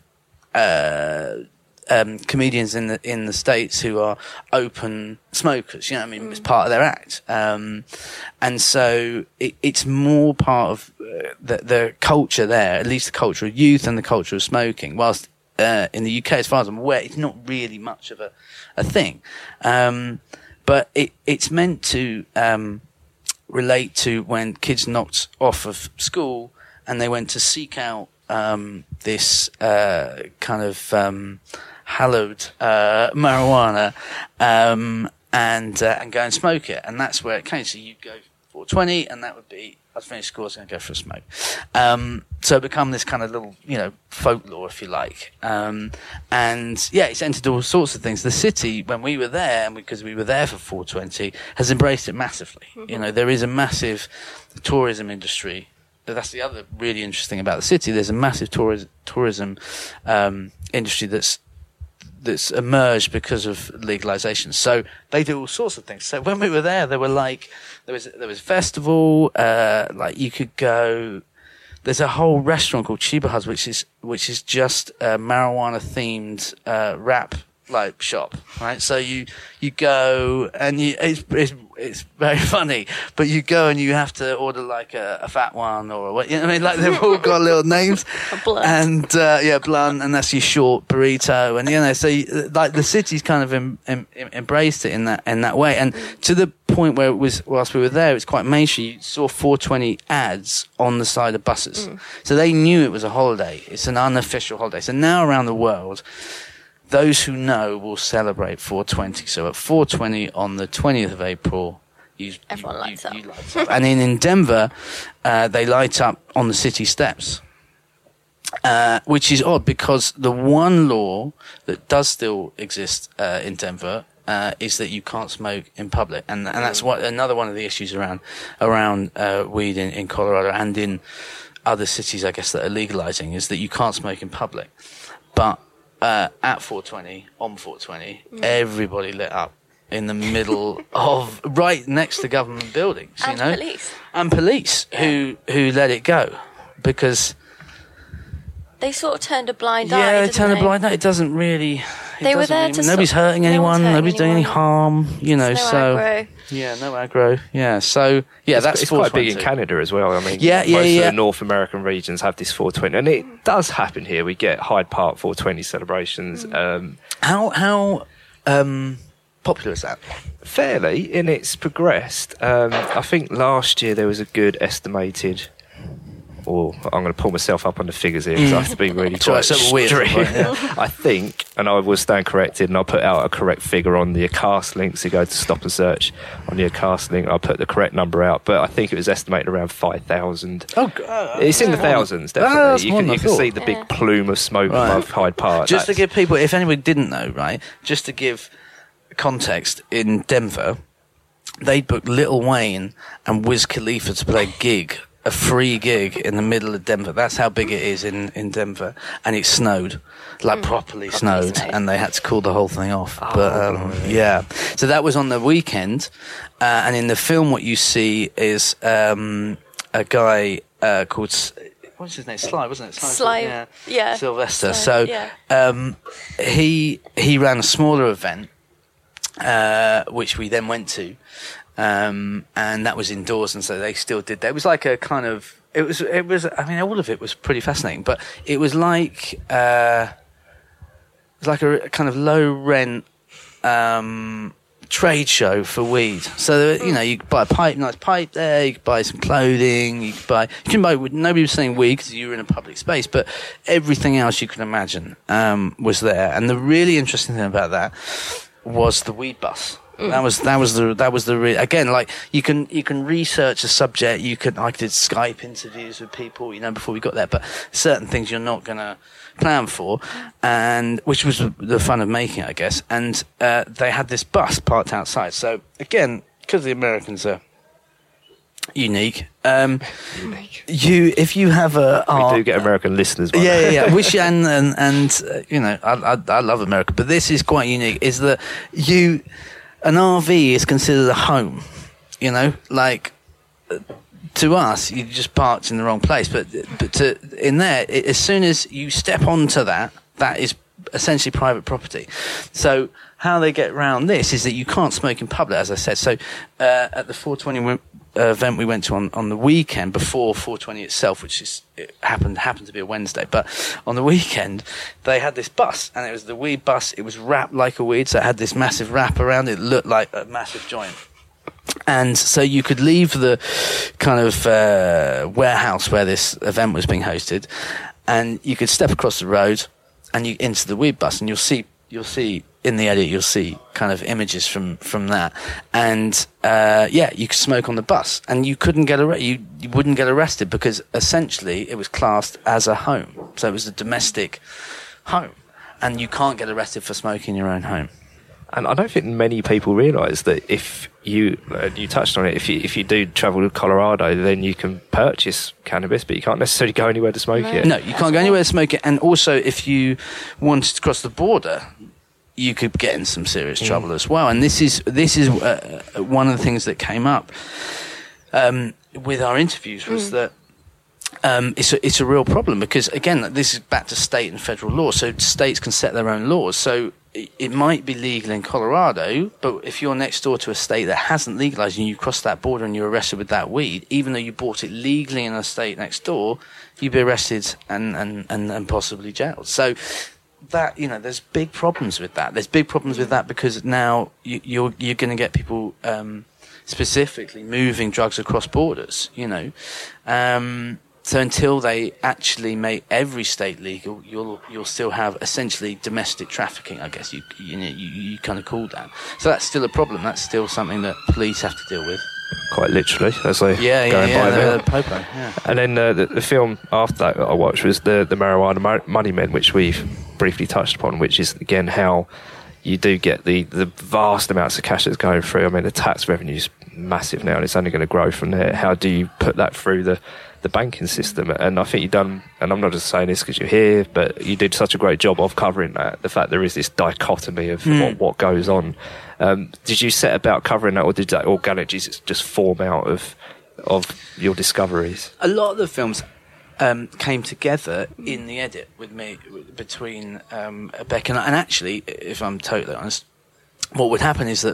comedians in the States who are open smokers, it's part of their act. And so it's more part of the culture there, at least the culture of youth and the culture of smoking, whilst in the UK, as far as I'm aware, it's not really much of a thing. But it's meant to relate to when kids knocked off of school and they went to seek out this kind of hallowed marijuana and go and smoke it, and that's where it came. So you'd go 420, and that would be, I'd finish school, I was going to go for a smoke. So it become this kind of little, folklore, if you like. And it's entered all sorts of things. The city, when we were there, and because we were there for 420, has embraced it massively. Mm-hmm. There is a massive tourism industry. That's the other really interesting about the city. There's a massive tourism industry that's emerged because of legalization. So they do all sorts of things. So when we were there was a festival, like you could go, there's a whole restaurant called Chiba Hut, which is just a marijuana themed wrap like shop, right? So you go and it's very funny, but you go and you have to order like a fat one or what, you know what I mean? Like they've all got little names. A blunt. And blunt, and that's your short burrito, and so like the city's kind of embraced it in that way, and to the point where it was, whilst we were there, it's quite mainstream. You saw 420 ads on the side of buses, so they knew it was a holiday. It's an unofficial holiday. So now around the world, those who know will celebrate 420. So at 420 on the 20th of April, everyone lights up. You light up. And in Denver, they light up on the city steps, which is odd because the one law that does still exist in Denver is that you can't smoke in public, and that's another one of the issues around weed in Colorado and in other cities, I guess, that are legalizing, is that you can't smoke in public, but at 420, on 420, everybody lit up in the middle of, right next to government buildings, and police. And police who let it go because they sort of turned a blind eye. Yeah, they turned a blind eye. It doesn't really. They were there to nobody's hurting anyone. Nobody's doing any harm. No aggro. Yeah, no aggro. Yeah, so it's quite big in Canada as well. I mean, most of the North American regions have this 420, and it does happen here. We get Hyde Park 420 celebrations. How popular is that? Fairly, and it's progressed. I think last year there was a good estimated. Or I'm going to pull myself up on the figures here because I have to be really quite strict. I think, and I will stand corrected, and I'll put out a correct figure on the Acast link. So you go to Stop and Search on the Acast link. I'll put the correct number out, but I think it was estimated around 5,000. Oh, it's in the thousands, definitely. You can see the big plume of smoke above Hyde Park. Just to give people, if anybody didn't know, right? Just to give context, in Denver, they booked Lil Wayne and Wiz Khalifa to play a free gig in the middle of Denver. That's how big it is in Denver. And it snowed, properly snowed, and they had to call the whole thing off. Yeah. So that was on the weekend. And in the film, what you see is a guy called... What's his name? Sly, wasn't it? Sly. Yeah. Sylvester. Sly, so he ran a smaller event, which we then went to. And that was indoors, and so they still did that. It was like a kind of, it was, I mean, all of it was pretty fascinating, but it was like a kind of low rent, trade show for weed. So, you could buy a nice pipe there, you could buy some clothing, you can buy, nobody was selling weed because you were in a public space, but everything else you can imagine, was there. And the really interesting thing about that was the weed bus. That was the again, like you can research a subject. I did Skype interviews with people, before we got there, but certain things you're not gonna plan for, and which was the fun of making it, I guess. And they had this bus parked outside. So again, because the Americans are unique. If you have we do get American listeners. Yeah. Wish and I love America, but this is quite unique. Is that an RV is considered a home, like to us, you just parked in the wrong place. But in there, as soon as you step onto that is essentially private property. So how they get around this is that you can't smoke in public, as I said. So at the 420 event we went to on the weekend before 420 itself, which happened to be a Wednesday, but on the weekend they had this bus, and it was the weed bus. It was wrapped like a weed, so it had this massive wrap around it. It looked like a massive joint. And so you could leave the kind of warehouse where this event was being hosted, and you could step across the road and into the weed bus, and you'll see in the edit, you'll see kind of images from that, and you could smoke on the bus, and you couldn't get you wouldn't get arrested because essentially it was classed as a home, so it was a domestic home, and you can't get arrested for smoking in your own home. And I don't think many people realise that if you touched on it, if you do travel to Colorado, then you can purchase cannabis, but you can't necessarily go anywhere to smoke it. No, you can't go anywhere to smoke it. And also, if you wanted to cross the border, you could get in some serious trouble as well. And this is one of the things that came up with our interviews was that it's a real problem because, again, this is back to state and federal law. So states can set their own laws. So it might be legal in Colorado, but if you're next door to a state that hasn't legalized and you cross that border and you're arrested with that weed, even though you bought it legally in a state next door, you'd be arrested and possibly jailed. So that, there's big problems with that. There's big problems with that because now you're going to get people specifically moving drugs across borders, So until they actually make every state legal, you'll still have essentially domestic trafficking, I guess you kind of call that. So that's still a problem. That's still something that police have to deal with. Quite literally, as they going by there. Popo, yeah. And then the film after that I watched was the Marijuana Money Men, which we've briefly touched upon, which is again how you do get the vast amounts of cash that's going through. I mean, the tax revenue's massive now, and it's only going to grow from there. How do you put that through the banking system? And I think you've done, and I'm not just saying this because you're here, but you did such a great job of covering that. The fact there is this dichotomy of what goes on. Did you set about covering that, or did that organically just form out of your discoveries? A lot of the films came together in the edit with me, between Beck and I. And actually, if I'm totally honest, what would happen is that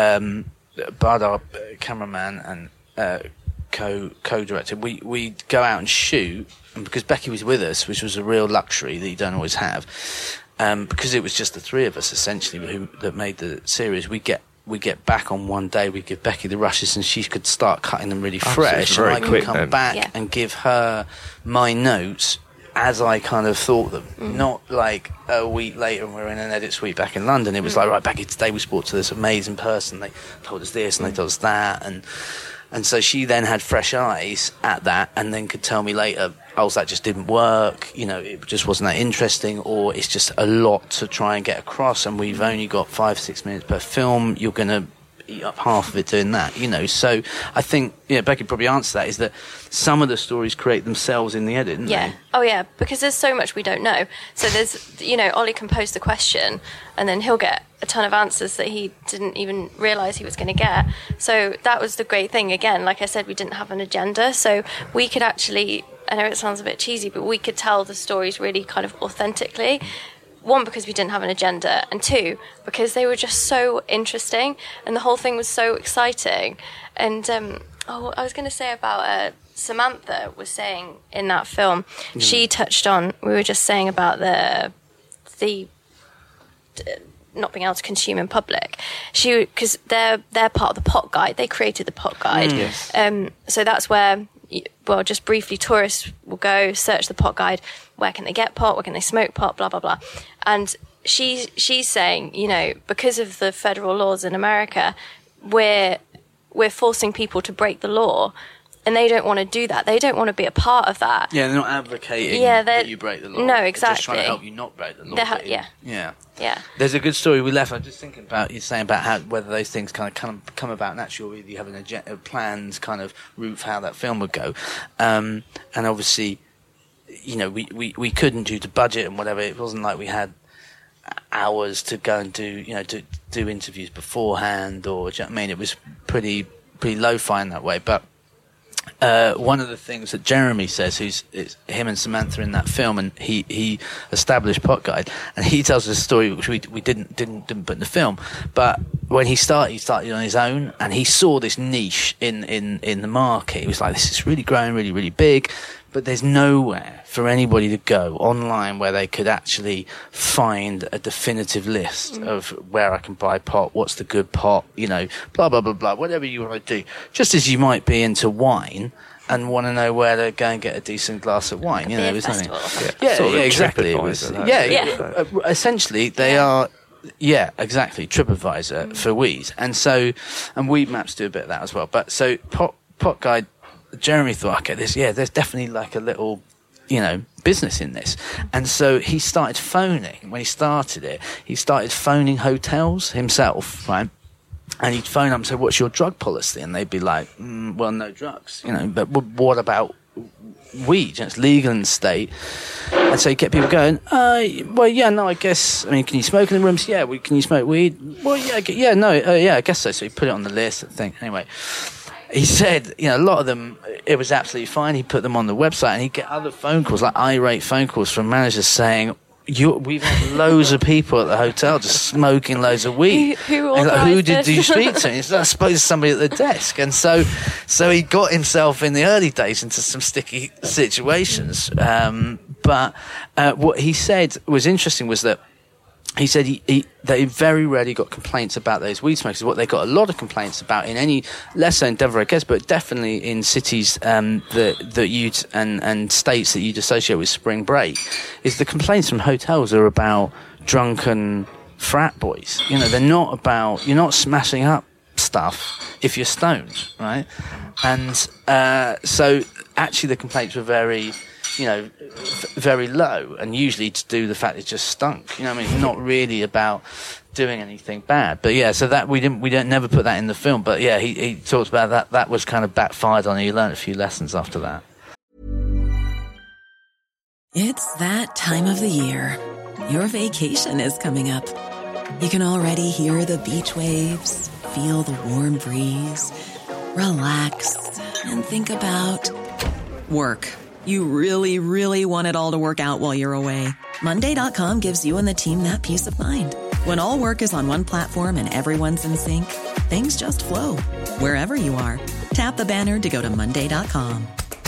Bud, our cameraman and co-director, we'd go out and shoot, and because Becky was with us, which was a real luxury that you don't always have, because it was just the three of us essentially that made the series. We get back on one day, we give Becky the rushes and she could start cutting them really fresh, and I could come back and give her my notes as I kind of thought them, not like a week later and we're in an edit suite back in London. It was like, right, Becky, today we spoke to this amazing person, they told us this and they told us that, and so she then had fresh eyes at that and then could tell me later, that just didn't work, it just wasn't that interesting, or it's just a lot to try and get across and we've only got 5-6 minutes per film, you're going to eat up half of it doing that, So I think, Becky probably answered that, is that some of the stories create themselves in the edit, didn't they? Oh yeah, because there's so much we don't know. So there's, Ollie can pose the question and then he'll get a ton of answers that he didn't even realise he was going to get. So that was the great thing. Again, like I said, we didn't have an agenda, so we could actually, I know it sounds a bit cheesy, but we could tell the stories really kind of authentically. One, because we didn't have an agenda, and two, because they were just so interesting, and the whole thing was so exciting. And I was going to say about Samantha was saying in that film, she touched on, we were just saying about the not being able to consume in public. Because they're part of the pot guide. They created the pot guide. Yes. So that's where, just briefly, tourists will go search the pot guide. Where can they get pot? Where can they smoke pot? Blah, blah, blah. And she's saying, because of the federal laws in America, we're forcing people to break the law. And they don't want to do that. They don't want to be a part of that. Yeah, they're not advocating that you break the law. No, exactly. They're just trying to help you not break the law. Yeah. There's a good story we left. I was just thinking about you saying about whether those things kind of come about naturally, or you have a planned kind of route for how that film would go. And obviously, we couldn't due to budget and whatever. It wasn't like we had hours to go and do do interviews beforehand, or do you know what I mean? It was pretty lo-fi in that way, but. One of the things that Jeremy says, it's him and Samantha in that film, and he established Pot Guide, and he tells us a story which we didn't put in the film, but when he started on his own, and he saw this niche in the market. He was like, this is really growing, really, really big, but there's nowhere for anybody to go online where they could actually find a definitive list of where I can buy pot, what's the good pot, blah, blah, blah, blah, whatever you want to do. Just as you might be into wine and want to know where to go and get a decent glass of wine. There's nothing. Exactly. Essentially, they are... Yeah, exactly. TripAdvisor for weed. And Weed Maps do a bit of that as well. But so Pot Guide, Jeremy thought, okay, there's definitely like a little, business in this. And so he started phoning. When he started it, he started phoning hotels himself, right? And he'd phone up and say, what's your drug policy? And they'd be like, well, no drugs, but what about weed? It's legal in the state. And so you get people going, I guess, can you smoke in the rooms? Yeah, can you smoke weed? Well, I guess so. So you put it on the list, I think. Anyway, he said, a lot of them, it was absolutely fine. He put them on the website, and he'd get other phone calls, like irate phone calls from managers saying, we've had loads of people at the hotel just smoking loads of weed. Who did you speak to? He said, I suppose it's somebody at the desk. And so he got himself in the early days into some sticky situations. But what he said was interesting was that he said they very rarely got complaints about those weed smokers. What they got a lot of complaints about in any, less so in Denver, I guess, but definitely in cities that you'd and states that you'd associate with spring break, is the complaints from hotels are about drunken frat boys. They're not about, you're not smashing up stuff if you're stoned, right? And so actually the complaints were very very low, and usually to do the fact it just stunk. Not really about doing anything bad. But yeah, so that we don't never put that in the film. But yeah, he talked about that. That was kind of backfired on him. He learned a few lessons after that. It's that time of the year. Your vacation is coming up. You can already hear the beach waves, feel the warm breeze, relax, and think about work. You really, really want it all to work out while you're away. Monday.com gives you and the team that peace of mind. When all work is on one platform and everyone's in sync, things just flow. Wherever you are, tap the banner to go to Monday.com.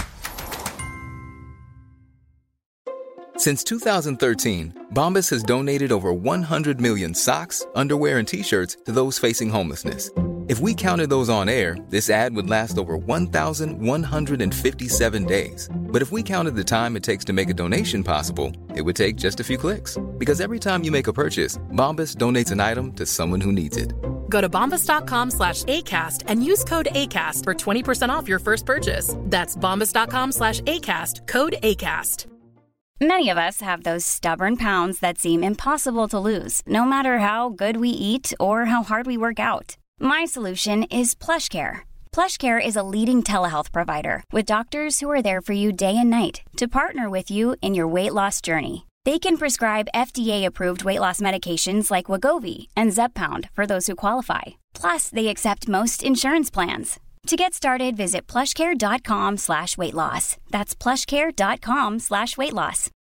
Since 2013, Bombas has donated over 100 million socks, underwear, and T-shirts to those facing homelessness. If we counted those on air, this ad would last over 1,157 days. But if we counted the time it takes to make a donation possible, it would take just a few clicks. Because every time you make a purchase, Bombas donates an item to someone who needs it. Go to bombas.com/ACAST and use code ACAST for 20% off your first purchase. That's bombas.com/ACAST, code ACAST. Many of us have those stubborn pounds that seem impossible to lose, no matter how good we eat or how hard we work out. My solution is PlushCare. PlushCare is a leading telehealth provider with doctors who are there for you day and night to partner with you in your weight loss journey. They can prescribe FDA-approved weight loss medications like Wegovy and Zepbound for those who qualify. Plus, they accept most insurance plans. To get started, visit plushcare.com/weightloss. That's plushcare.com/weightloss.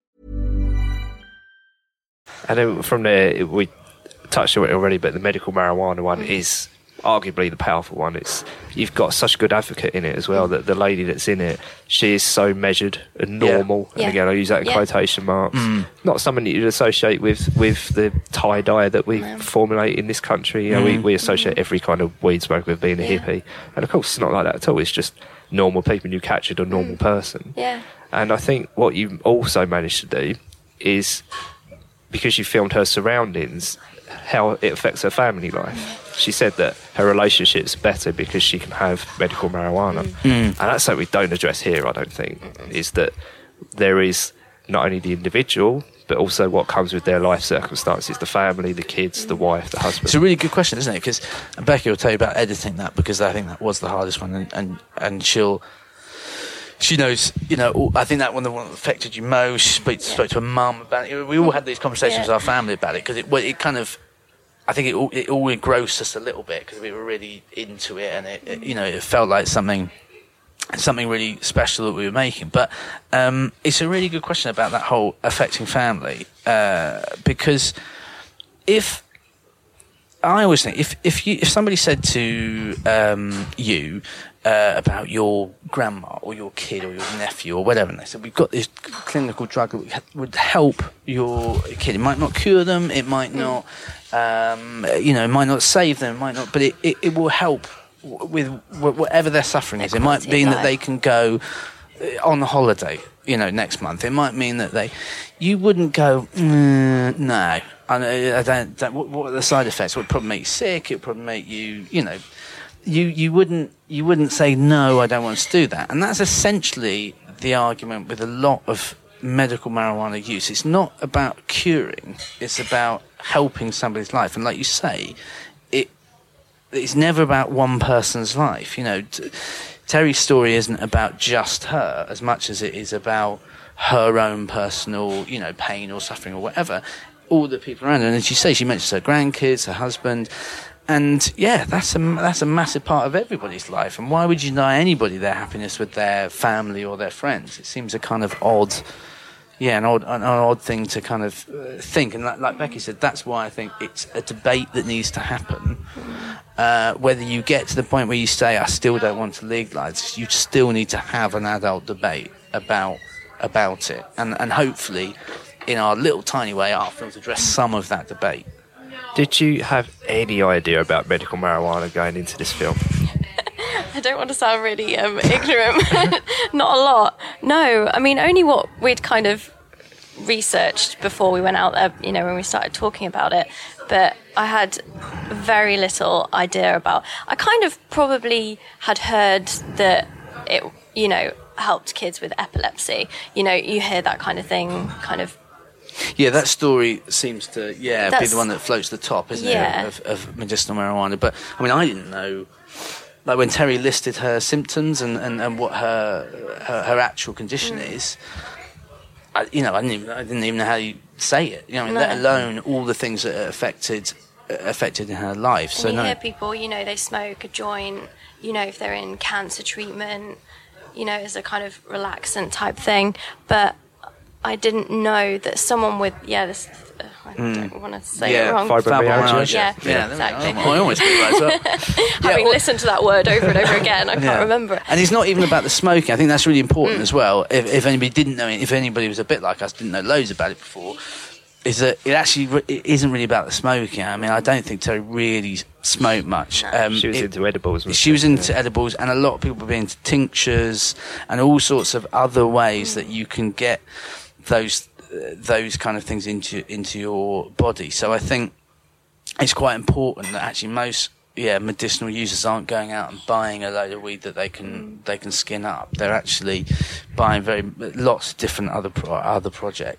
And then from there, we touched on it already, but the medical marijuana one is arguably the powerful one. You've got such a good advocate in it as well, that the lady that's in it, she is so measured and normal. Yeah. And again, I use that in quotation marks. Not someone that you'd associate with the tie-dye that we formulate in this country. We associate every kind of weed smoker with being a hippie. And of course, it's not like that at all. It's just normal people, and you captured a normal person. Yeah. And I think what you also managed to do is, because you filmed her surroundings, how it affects her family life. She said that her relationship's better because she can have medical marijuana. And that's something we don't address here, I don't think, is that there is not only the individual, but also what comes with their life circumstances, the family, the kids, the wife, the husband. It's a really good question, isn't it? Because Becky will tell you about editing that, because I think that was the hardest one, and she knows, I think that one, the one that affected you most. She spoke to her mum about it. We all had these conversations with our family about it, because it kind of, I think it all engrossed us a little bit, because we were really into it, and it felt like something really special that we were making. But it's a really good question about that whole affecting family, because I always think if somebody said to you about your grandma or your kid or your nephew or whatever, and they said, we've got this clinical drug that would help your kid. It might not cure them, it might not, it might not save them, it might not, but it will help with whatever their suffering is. It might mean that they can go on a holiday, next month. It might mean that you wouldn't go, no, I don't. What are the side effects? It would probably make you sick. It would probably make you, you wouldn't say, no, I don't want to do that. And that's essentially the argument with a lot of medical marijuana use. It's not about curing. It's about helping somebody's life. And like you say, it's never about one person's life. Terry's story isn't about just her as much as it is about her own personal, pain or suffering or whatever. All the people around her. And as you say, she mentions her grandkids, her husband. that's a massive part of everybody's life. And why would you deny anybody their happiness with their family or their friends? It seems a kind of odd, an odd thing to kind of think. And like Becky said, that's why I think it's a debate that needs to happen. Whether you get to the point where you say, I still don't want to legalise, you still need to have an adult debate about it. And hopefully, in our little tiny way, our films address some of that debate. Did you have any idea about medical marijuana going into this film? I don't want to sound really ignorant. Not a lot. No, I mean, only what we'd kind of researched before we went out there, when we started talking about it. But I had very little idea about... I kind of probably had heard that it, helped kids with epilepsy. You hear that kind of thing, kind of... Yeah, that story seems to, be the one that floats the top, isn't it, of medicinal marijuana. But, I mean, I didn't know, like when Terry listed her symptoms and what her actual condition is, I didn't even know how you say it. Let alone all the things that are affected in her life. So you hear people, they smoke a joint, if they're in cancer treatment, as a kind of relaxant type thing. But I didn't know that someone with, this... I don't want to say it wrong. Fibromyalgia. Yeah, exactly. I always do that as well. Having listened to that word over and over again, I can't remember it. And it's not even about the smoking. I think that's really important as well. If anybody didn't know it, if anybody was a bit like us, didn't know loads about it before, is that it isn't really about the smoking. I mean, I don't think Terry really smoked much. She was into edibles. She was into edibles, and a lot of people were into tinctures and all sorts of other ways that you can get those kind of things into your body. So I think it's quite important that actually most medicinal users aren't going out and buying a load of weed that they can skin up. They're actually buying lots of different other products.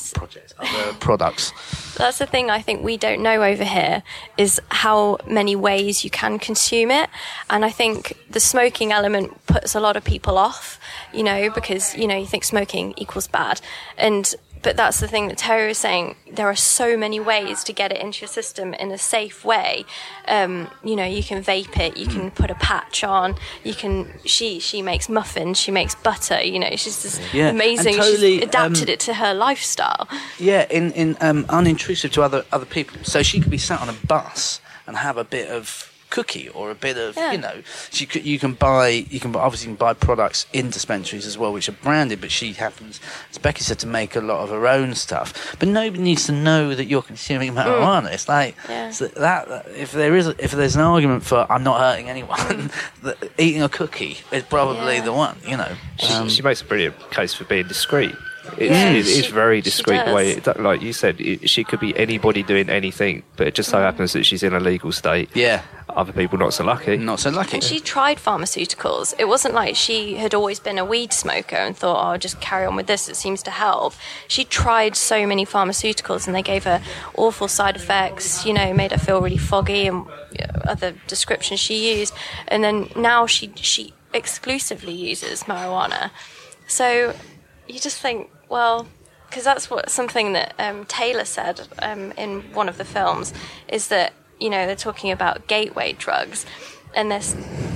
That's the thing I think we don't know over here, is how many ways you can consume it. And I think the smoking element puts a lot of people off, because, you think smoking equals bad. But that's the thing that Terry was saying. There are so many ways to get it into your system in a safe way. You can vape it. You can put a patch on. You can. She makes muffins. She makes butter. She's just amazing. Totally, she's adapted it to her lifestyle. Yeah, in unintrusive to other people. So she could be sat on a bus and have a bit of cookie or a bit of you can buy products in dispensaries as well which are branded, but she happens, as Becky said, to make a lot of her own stuff, but nobody needs to know that you're consuming marijuana. It's like so that if there's an argument for I'm not hurting anyone, that eating a cookie is probably the one. She makes a brilliant case for being discreet. It is very discreet the way, like you said, she could be anybody doing anything, but it just so happens that she's in a legal state. Yeah. Other people not so lucky. And she tried pharmaceuticals. It wasn't like she had always been a weed smoker and thought, I'll just carry on with this, it seems to help. She tried so many pharmaceuticals and they gave her awful side effects, made her feel really foggy and other descriptions she used. And then now she exclusively uses marijuana. So you just think, well, because that's something that Taylor said in one of the films, is that, they're talking about gateway drugs. And that's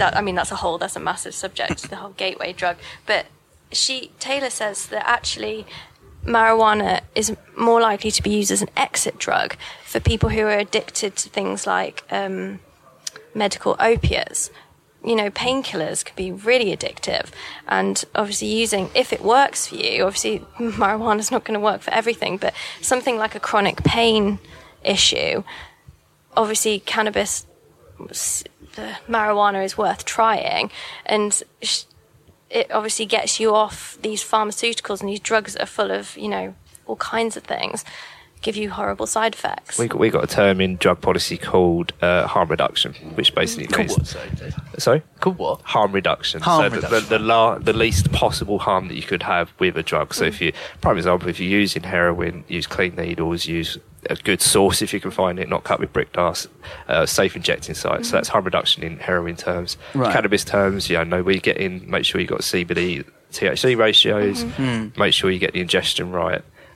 a massive subject, the whole gateway drug. But Taylor says that actually marijuana is more likely to be used as an exit drug for people who are addicted to things like medical opiates. Painkillers can be really addictive, and obviously if it works for you, obviously marijuana is not going to work for everything, but something like a chronic pain issue, obviously cannabis, the marijuana is worth trying, and it obviously gets you off these pharmaceuticals and these drugs that are full of, all kinds of things, give you horrible side effects. We got a term in drug policy called harm reduction, which basically means... Sorry? Called what? Harm reduction. Reduction. The least possible harm that you could have with a drug. So prime example, if you're using heroin, use clean needles, use a good source if you can find it, not cut with brick dust, safe injecting sites. So that's harm reduction in heroin terms. Right. Cannabis terms, know where you get in, make sure you got CBD, THC ratios, make sure you get the ingestion right.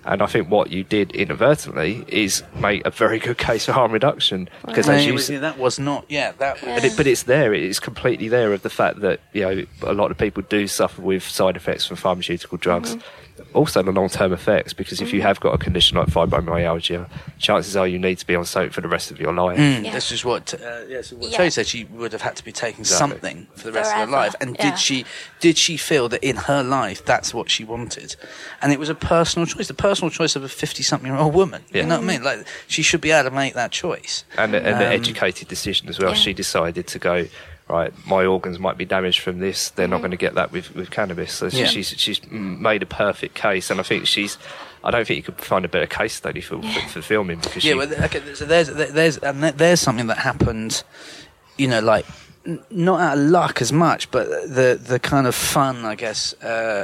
And I think what you did inadvertently is make a very good case for harm reduction, because as you said, that was not but it's there. It's completely there of the fact that a lot of people do suffer with side effects from pharmaceutical drugs. Also the long-term effects, because if you have got a condition like fibromyalgia, chances are you need to be on something for the rest of your life. This is what Terry said. She would have had to be taking something for the rest of her life. And did she feel that in her life that's what she wanted? And it was a personal choice, the personal choice of a 50-something-year-old woman. You know what I mean? Like, she should be able to make that choice. And an educated decision as well. Yeah. She decided to go, right, my organs might be damaged from this. They're not going to get that with cannabis. So she's made a perfect case, and I think I don't think you could find a better case study for filming, because so there's something that happened, like, not out of luck as much, but the kind of fun, I guess,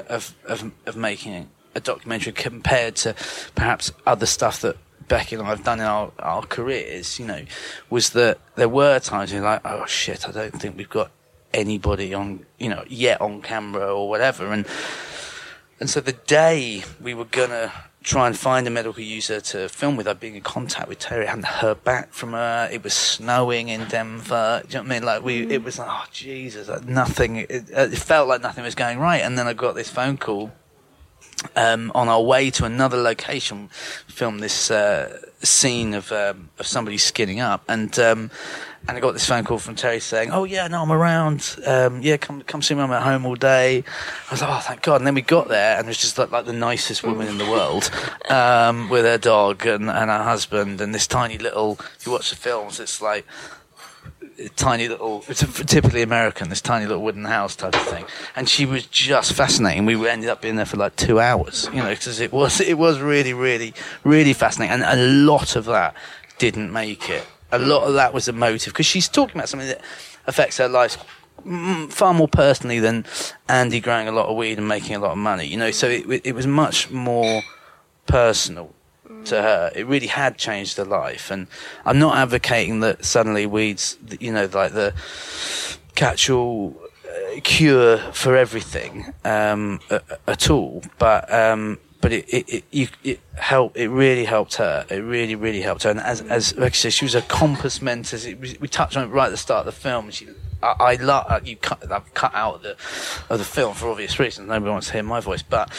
of making a documentary compared to perhaps other stuff that Becky and I have done in our careers, was that there were times you're like, oh shit, I don't think we've got anybody on, yet on camera or whatever. And so the day we were gonna try and find a medical user to film with, I'd been in contact with Terry, I hadn't heard back from her. It was snowing in Denver. Do you know what I mean? Like, it was like, oh Jesus, nothing. It felt like nothing was going right. And then I got this phone call. On our way to another location, filmed this scene of somebody skinning up, and I got this phone call from Terry saying, "Oh yeah, no, I'm around. Come see me. I'm at home all day." I was like, "Oh, thank God!" And then we got there, and it was just like the nicest woman in the world, with her dog and her husband, and this tiny little. If you watch the films, it's like. Tiny little, it's typically American, this tiny little wooden house type of thing, and she was just fascinating. We ended up being there for like 2 hours, because it was really, really, really fascinating, and a lot of that didn't make it. A lot of that was emotive, because she's talking about something that affects her life far more personally than Andy growing a lot of weed and making a lot of money, so it was much more personal to her. It really had changed her life, and I'm not advocating that suddenly weed's, like the catch-all cure for everything at all, but it helped. It really helped her. It really, really helped her. And as Becky said, she was a compass mentis. We touched on it right at the start of the film. I've cut out of the film for obvious reasons. Nobody wants to hear my voice, but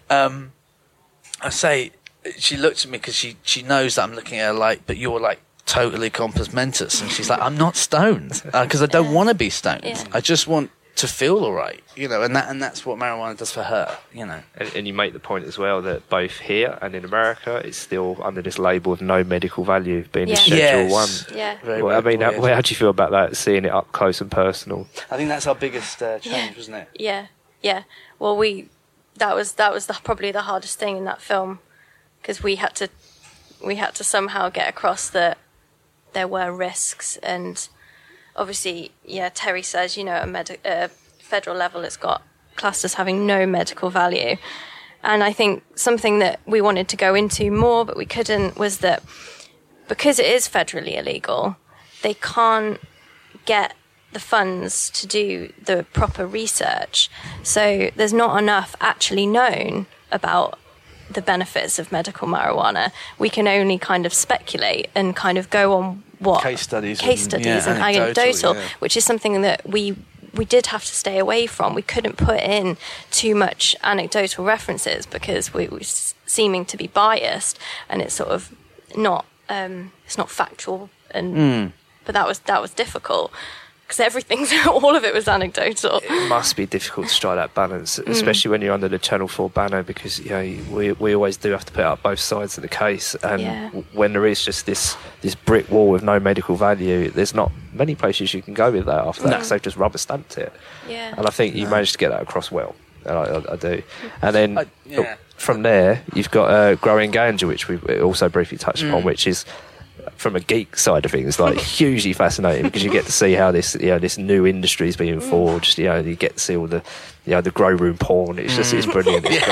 I say. She looked at me because she knows that I'm looking at her like, but you're like totally compass mentis, and she's like, I'm not stoned because I don't want to be stoned. Yeah. I just want to feel all right, and that's what marijuana does for her, And you make the point as well that both here and in America, it's still under this label of no medical value, being a Schedule 1. Yeah. How do you feel about that? Seeing it up close and personal. I think that's our biggest challenge, wasn't it? Yeah. Well, that was probably the hardest thing in that film. Because we had to somehow get across that there were risks, and obviously, Terry says, at a federal level, it's got classed as having no medical value, and I think something that we wanted to go into more, but we couldn't, was that because it is federally illegal, they can't get the funds to do the proper research, so there's not enough actually known about the benefits of medical marijuana. We can only kind of speculate and kind of go on what case studies and anecdotal, which is something that we did have to stay away from. We couldn't put in too much anecdotal references because we were seeming to be biased, and it's sort of not it's not factual, and but that was difficult. Because all of it was anecdotal. It must be difficult to strike that balance, especially when you're under the Channel 4 banner, because we always do have to put up both sides of the case. And when there is just this brick wall with no medical value, there's not many places you can go with that after that, because they've just rubber stamped it. Yeah. And I think you managed to get that across well. I do. And then from there, you've got Growing Ganja, which we also briefly touched upon, which is, from a geek side of things, like hugely fascinating, because you get to see how this new industry is being forged. You get to see all the the grow room porn. It's just it's brilliant. It's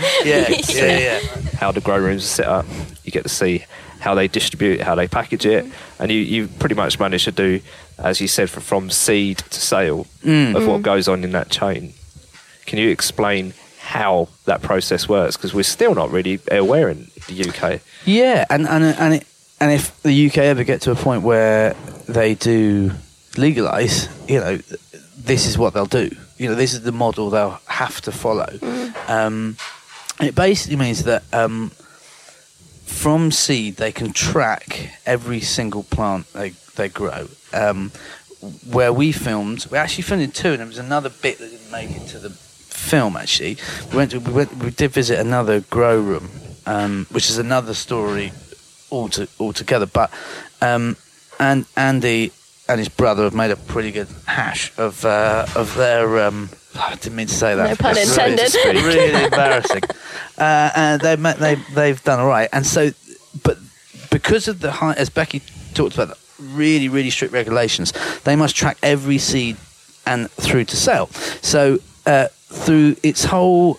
great. How the grow rooms are set up. You get to see how they distribute it, how they package it, and you pretty much manage to do, as you said, from seed to sale of what goes on in that chain. Can you explain how that process works, because we're still not really aware in the UK. Yeah, and if the UK ever get to a point where they do legalise, this is what they'll do. This is the model they'll have to follow. It basically means that from seed they can track every single plant they grow. Where we actually filmed in 2, and there was another bit that didn't make it to the film. Actually, we did visit another grow room, which is another story altogether. But and Andy and his brother have made a pretty good hash of their. I didn't mean to say that. No pun intended. Really embarrassing. And they've done all right. And so, but because of the high, as Becky talked about, really, really strict regulations, they must track every seed and through to sale. So through its whole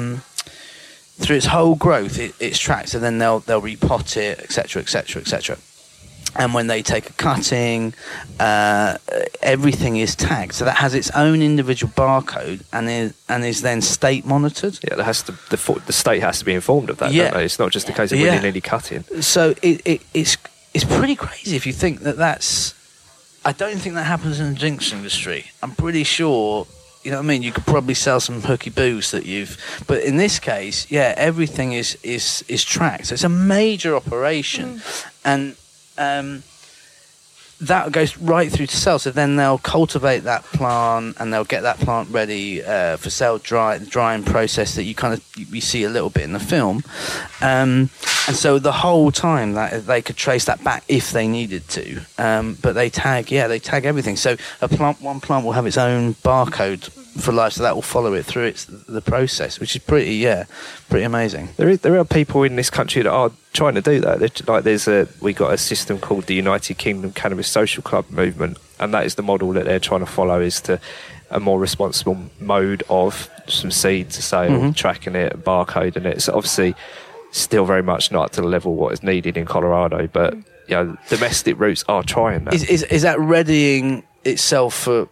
growth, it's tracked, and then they'll repot it, etc., etc., etc. And when they take a cutting, everything is tagged. So that has its own individual barcode and is then state monitored. Yeah, the state has to be informed of that. Don't they? It's not just a case of willy-nilly cutting. So it's pretty crazy if you think that's. I don't think that happens in the drinks industry. I'm pretty sure. You know what I mean? You could probably sell some hooky booze but in this case, everything is tracked. So it's a major operation, and that goes right through to sale. So then they'll cultivate that plant and they'll get that plant ready for sale, the drying process that you see a little bit in the film. And so the whole time that they could trace that back if they needed to. But they tag everything. So one plant will have its own barcode for life, so that will follow it through the process, which is pretty amazing. There are people in this country that are trying to do that. We got a system called the United Kingdom Cannabis Social Club movement, and that is the model that they're trying to follow, is to a more responsible mode of some seed to sale, tracking it, barcoding it. It's obviously still very much not to the level what is needed in Colorado, but domestic routes are trying that. Is that readying itself for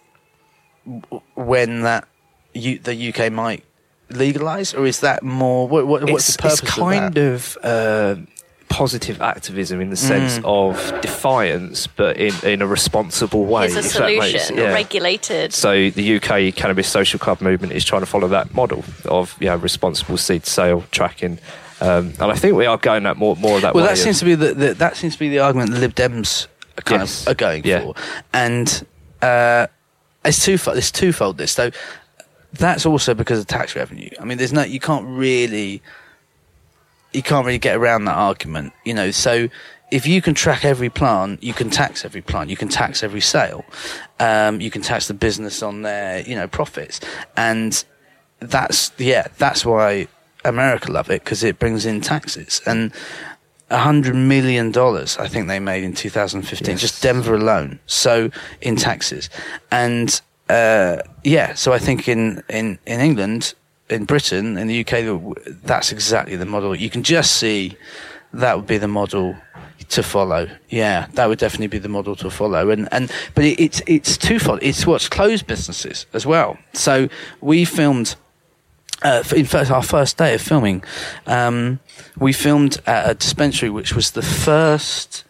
when the UK might legalise, or is that more what's the purpose of that? It's kind of positive activism in the sense of defiance, but in a responsible way. It's a solution, regulated. So the UK Cannabis Social Club movement is trying to follow that model of responsible seed sale tracking, and I think we are going at more of that. Well, that seems to be the argument the Lib Dems are going for, and it's twofold. This, so that's also because of tax revenue. I mean, you can't really get around that argument, So if you can track every plant, you can tax every plant, you can tax every sale, you can tax the business on their, profits, and that's why America love it, because it brings in taxes. And $100 million, I think they made in 2015, just Denver alone. So in taxes, and so I think in England, in Britain, in the UK, that's exactly the model. You can just see that would be the model to follow. Yeah, that would definitely be the model to follow. But it's twofold. It's what's closed businesses as well. So we filmed. In fact, our first day of filming, we filmed at a dispensary, which was the first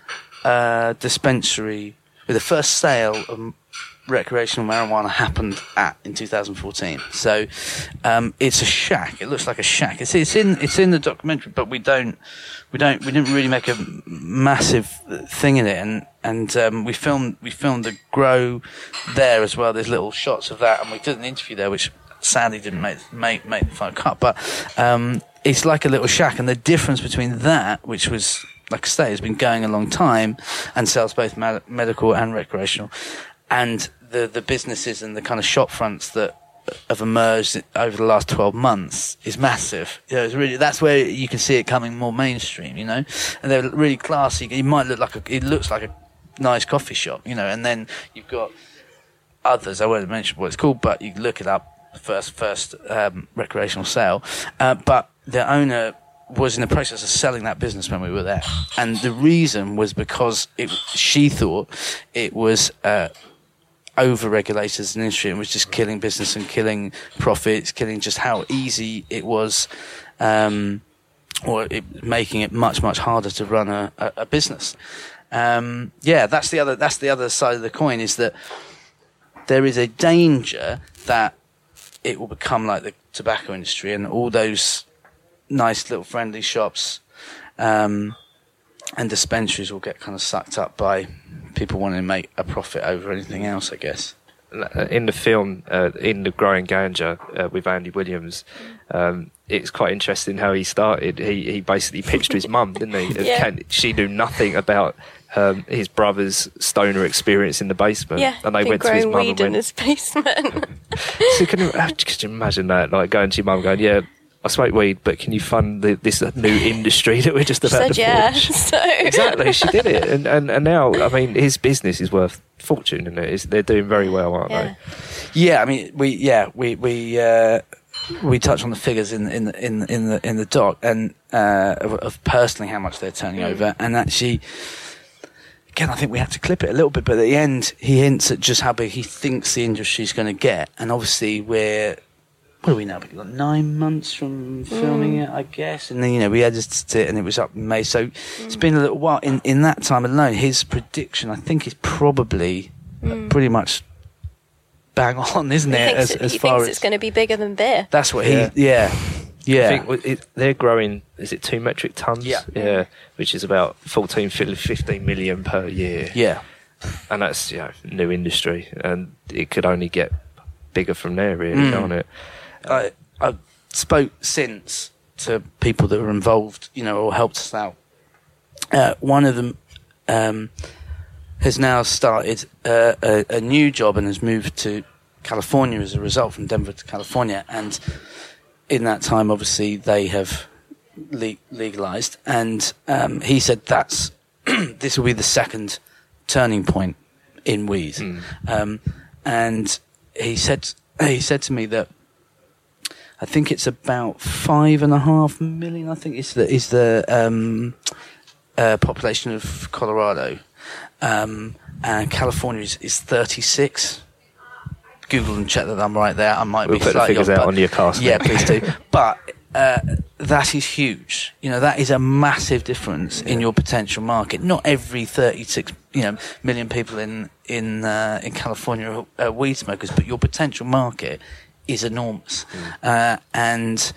dispensary where the first sale of recreational marijuana happened in 2014. So it's a shack. It looks like a shack. It's in the documentary, but we didn't really make a massive thing in it. And we filmed the grow there as well. There's little shots of that, and we did an interview there, which sadly didn't make the final cut, but it's like a little shack. And the difference between that, which was, like I say, has been going a long time and sells both medical and recreational, and the businesses and the kind of shop fronts that have emerged over the last 12 months is massive. It's really, that's where you can see it coming more mainstream, and they're really classy. It looks like a nice coffee shop, and then you've got others. I won't mention what it's called, but you can look it up. First recreational sale, but the owner was in the process of selling that business when we were there, and the reason was because she thought it was over-regulated as an industry and was just killing business and killing profits, killing just how easy it was, making it much, much harder to run a business. That's the other side of the coin, is that there is a danger that it will become like the tobacco industry, and all those nice little friendly shops and dispensaries will get kind of sucked up by people wanting to make a profit over anything else, I guess. In the film, in The Growing Ganja, with Andy Williams, it's quite interesting how he started. He basically pitched to his mum, didn't he? Yeah. She knew nothing about his brother's stoner experience in the basement. Yeah, and they went to his mum weed in his basement. So could you imagine that? Like going to your mum going, yeah, I smoke weed, but can you fund this new industry that we're just about to forge? So. Exactly, she did it. And now, I mean, his business is worth fortune, isn't it? They're doing very well, aren't they? Yeah, I mean, we touch on the figures in the doc, and of personally how much they're turning over, and actually, again, I think we had to clip it a little bit, but at the end, he hints at just how big he thinks the industry's going to get, and obviously what are we now? Like 9 months from filming it, I guess, and then we edited it, and it was up in May, so it's been a little while. In that time alone, his prediction, I think, is probably pretty much bang on, isn't it? He thinks it's going to be bigger than beer. That's what I think they're growing, is it 2 metric tons? Yeah, which is about 15 million per year. Yeah. And that's, new industry, and it could only get bigger from there, really, can't it? I spoke since to people that were involved, or helped us out. One of them has now started a new job and has moved to California as a result, from Denver to California. And in that time, obviously, they have legalized. And he said this will be the second turning point in weed. And he said to me that I think it's about 5.5 million. I think is the population of Colorado, and California is 36. Google and check that I'm right there. I might we'll be put slightly the figures off, out on your cast. Yeah, please do. But that is huge. That is a massive difference in your potential market. Not every 36 million people in California are weed smokers, but your potential market is enormous. And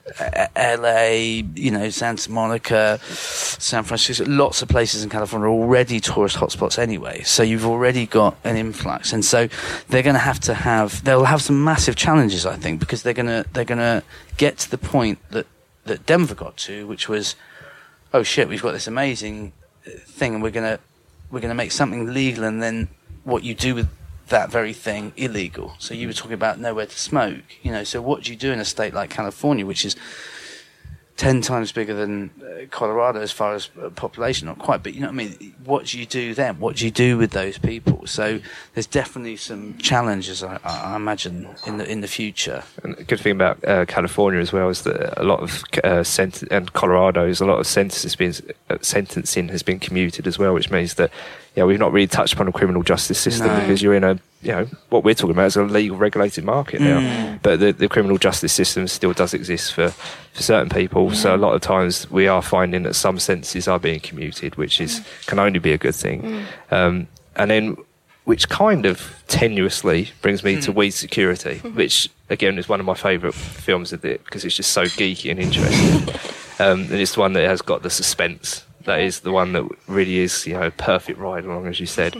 LA, Santa Monica, San Francisco, lots of places in California are already tourist hotspots anyway. So you've already got an influx, and so they're going to they'll have some massive challenges, I think, because they're going to get to the point that Denver got to, which was, oh shit, we've got this amazing thing, and we're going to make something legal, and then what you do with that very thing illegal. So you were talking about nowhere to smoke, so what do you do in a state like California, which is 10 times bigger than Colorado as far as population? Not quite, but you know what I mean? What do you do then? What do you do with those people? So there's definitely some challenges, I imagine, in the future. And the good thing about California as well is that a lot of and Colorado is a lot of sentencing has been commuted as well, which means that we've not really touched upon a criminal justice system because you're in a what we're talking about is a legal regulated market now, but the criminal justice system still does exist for certain people. So a lot of times we are finding that some sentences are being commuted, which can only be a good thing. And then, which kind of tenuously brings me to Weed Security, which again is one of my favourite films of it because it's just so geeky and interesting. And it's the one that has got the suspense. That is the one that really is, perfect ride along, as you said.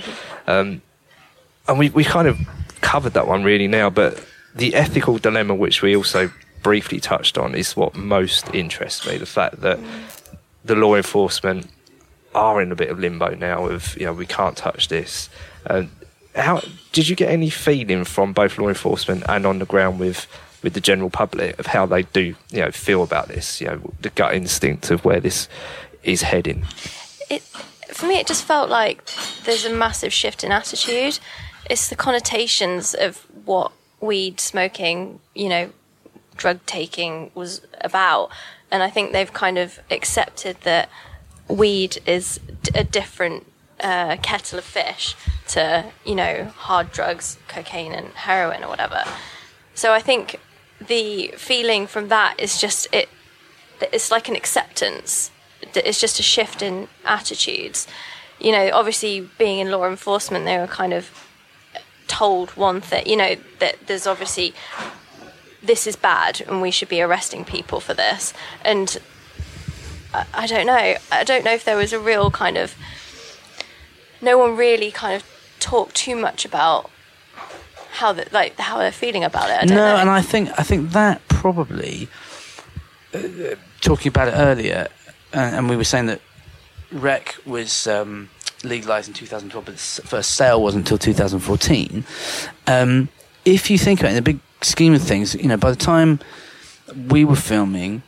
And we kind of covered that one really now, but the ethical dilemma, which we also briefly touched on, is what most interests me. The fact that the law enforcement are in a bit of limbo now of, we can't touch this. How did you get any feeling from both law enforcement and on the ground with the general public of how they do, feel about this, the gut instinct of where this is heading? For me, it just felt like there's a massive shift in attitude. It's the connotations of what weed smoking, drug taking was about. And I think they've kind of accepted that weed is a different kettle of fish to, hard drugs, cocaine and heroin or whatever. So I think the feeling from that is just it's like an acceptance. It's just a shift in attitudes. Obviously being in law enforcement, they were kind of told one thing, that there's obviously this is bad and we should be arresting people for this. And I don't know. I don't know if there was a real kind of... No one really kind of talked too much about how they're feeling about it. I don't know. And I think that probably... talking about it earlier, and we were saying that rec was legalised in 2012, but its first sale wasn't until 2014. If you think about it, in the big scheme of things, by the time we were filming,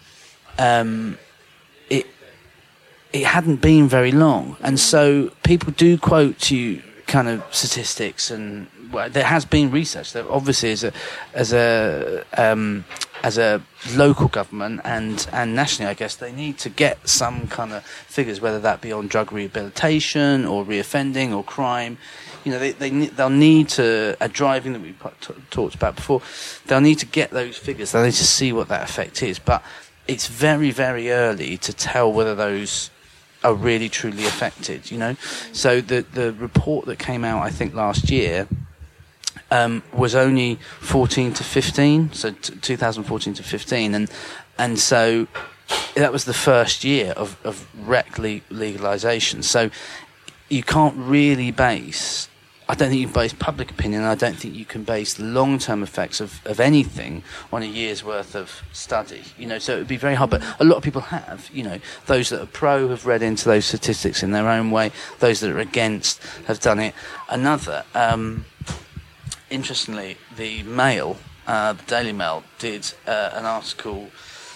it hadn't been very long, and so people do quote you kind of statistics, and there has been research that obviously as a local government and nationally, I guess they need to get some kind of figures, whether that be on drug rehabilitation or reoffending or crime. They'll need to, driving that we talked about before, they'll need to get those figures. They'll need to see what that effect is. But it's very, very early to tell whether those are really, truly affected, So the report that came out, I think, last year was only 14 to 15, so 2014 to 15. And so that was the first year of rec legalisation. So you can't really base... I don't think you can base public opinion. I don't think you can base the long-term effects of anything on a year's worth of study. So it would be very hard. But a lot of people have. Those that are pro have read into those statistics in their own way. Those that are against have done it another. Interestingly, the Mail, the Daily Mail, did an article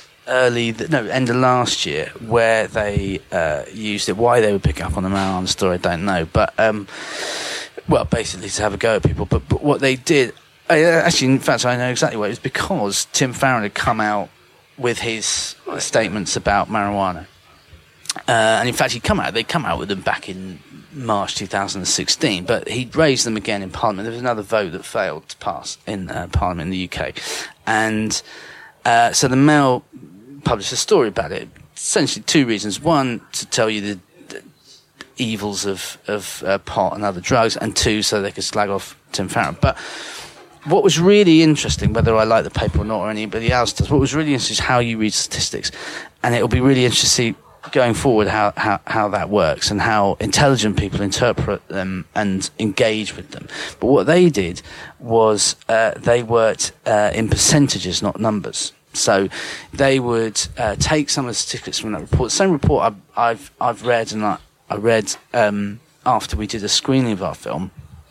end of last year where they used it. Why they would pick up on the Marijuana story, I don't know. But basically to have a go at people. But what they did, actually, in fact, I know exactly why. It was because Tim Farron had come out with his statements about marijuana, and in fact, they'd come out with them back in March 2016, but he raised them again in Parliament. There was another vote that failed to pass in Parliament in the UK, and so the Mail published a story about it. Essentially, two reasons: one, to tell you the evils of pot and other drugs, and two, so they could slag off Tim Farron. But what was really interesting, whether I like the paper or not, or anybody else does, what was really interesting is how you read statistics, and it'll be really interesting to see going forward how that works and how intelligent people interpret them and engage with them. But what they did was they worked in percentages, not numbers. So they would take some of the statistics from that report. The same report I've read, and I read after we did a screening of our film.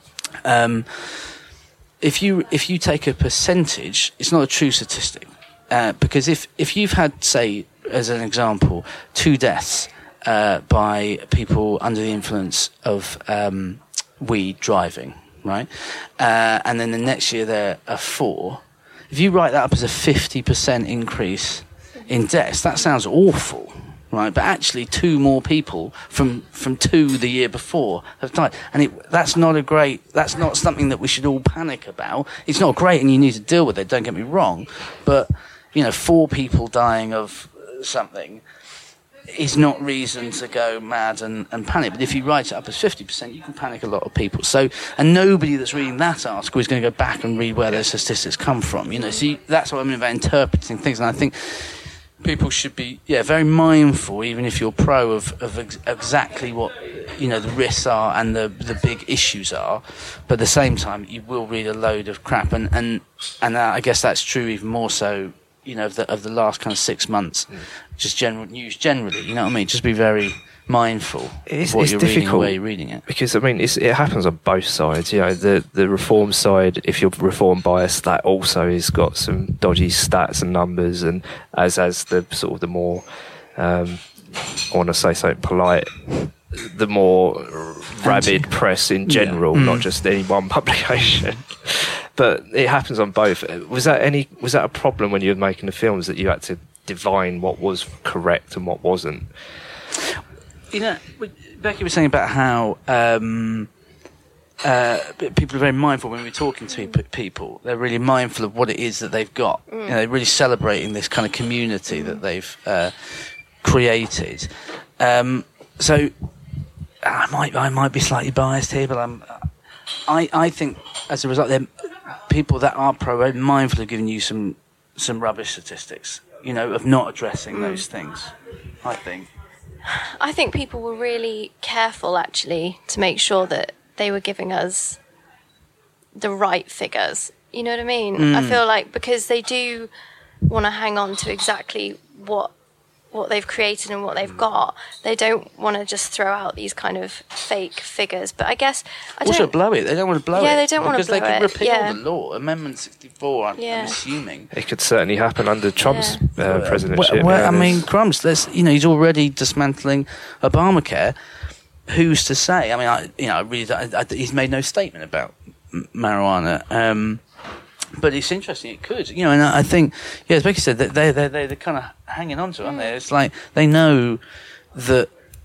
If you take a percentage, it's not a true statistic, because if you've had, say, as an example, 2 deaths by people under the influence of weed driving, right? And then the next year there are 4. If you write that up as a 50% increase in deaths, that sounds awful, right? But actually 2 more people from 2 the year before have died. And that's not something that we should all panic about. It's not great and you need to deal with it, don't get me wrong. But, 4 people dying of something is not reason to go mad and panic. But if you write it up as 50%, you can panic a lot of people. So, and nobody that's reading that article is going to go back and read where those statistics come from. So that's what I mean about interpreting things. And I think people should be, very mindful, even if you're pro of exactly what, the risks are and the big issues are. But at the same time, you will read a load of crap. And I guess that's true even more so, of the last kind of 6 months, just general news generally, you know what I mean? Just be very mindful of what you're reading and where you're reading it. Because, it happens on both sides. The reform side, if you're reform biased, that also has got some dodgy stats and numbers, and as the sort of the more, I want to say something polite, the more rabid press in general, not just any one publication. But it happens on both. Was that a problem when you were making the films, that you had to divine what was correct and what wasn't? Becky was saying about how people are very mindful when we're talking to people. They're really mindful of what it is that they've got. They're really celebrating this kind of community that they've created. So I might be slightly biased here, but I think as a result, they're people that are mindful of giving you some rubbish statistics. Of not addressing those things. I think people were really careful, actually, to make sure that they were giving us the right figures. You know what I mean? I feel like because they do want to hang on to exactly what they've created and what they've got, they don't want to just throw out these kind of fake figures. But I guess blow it. They don't want to blow it. Yeah, they don't want to blow it. Because they could repeal the law. Amendment 64, I'm assuming. It could certainly happen under Trump's presidency. Crumbs, he's already dismantling Obamacare. Who's to say? I mean, I really he's made no statement about marijuana. But it's interesting. It could, and I think, as Becky said, that they're kind of hanging on to it, aren't they? It's like they know that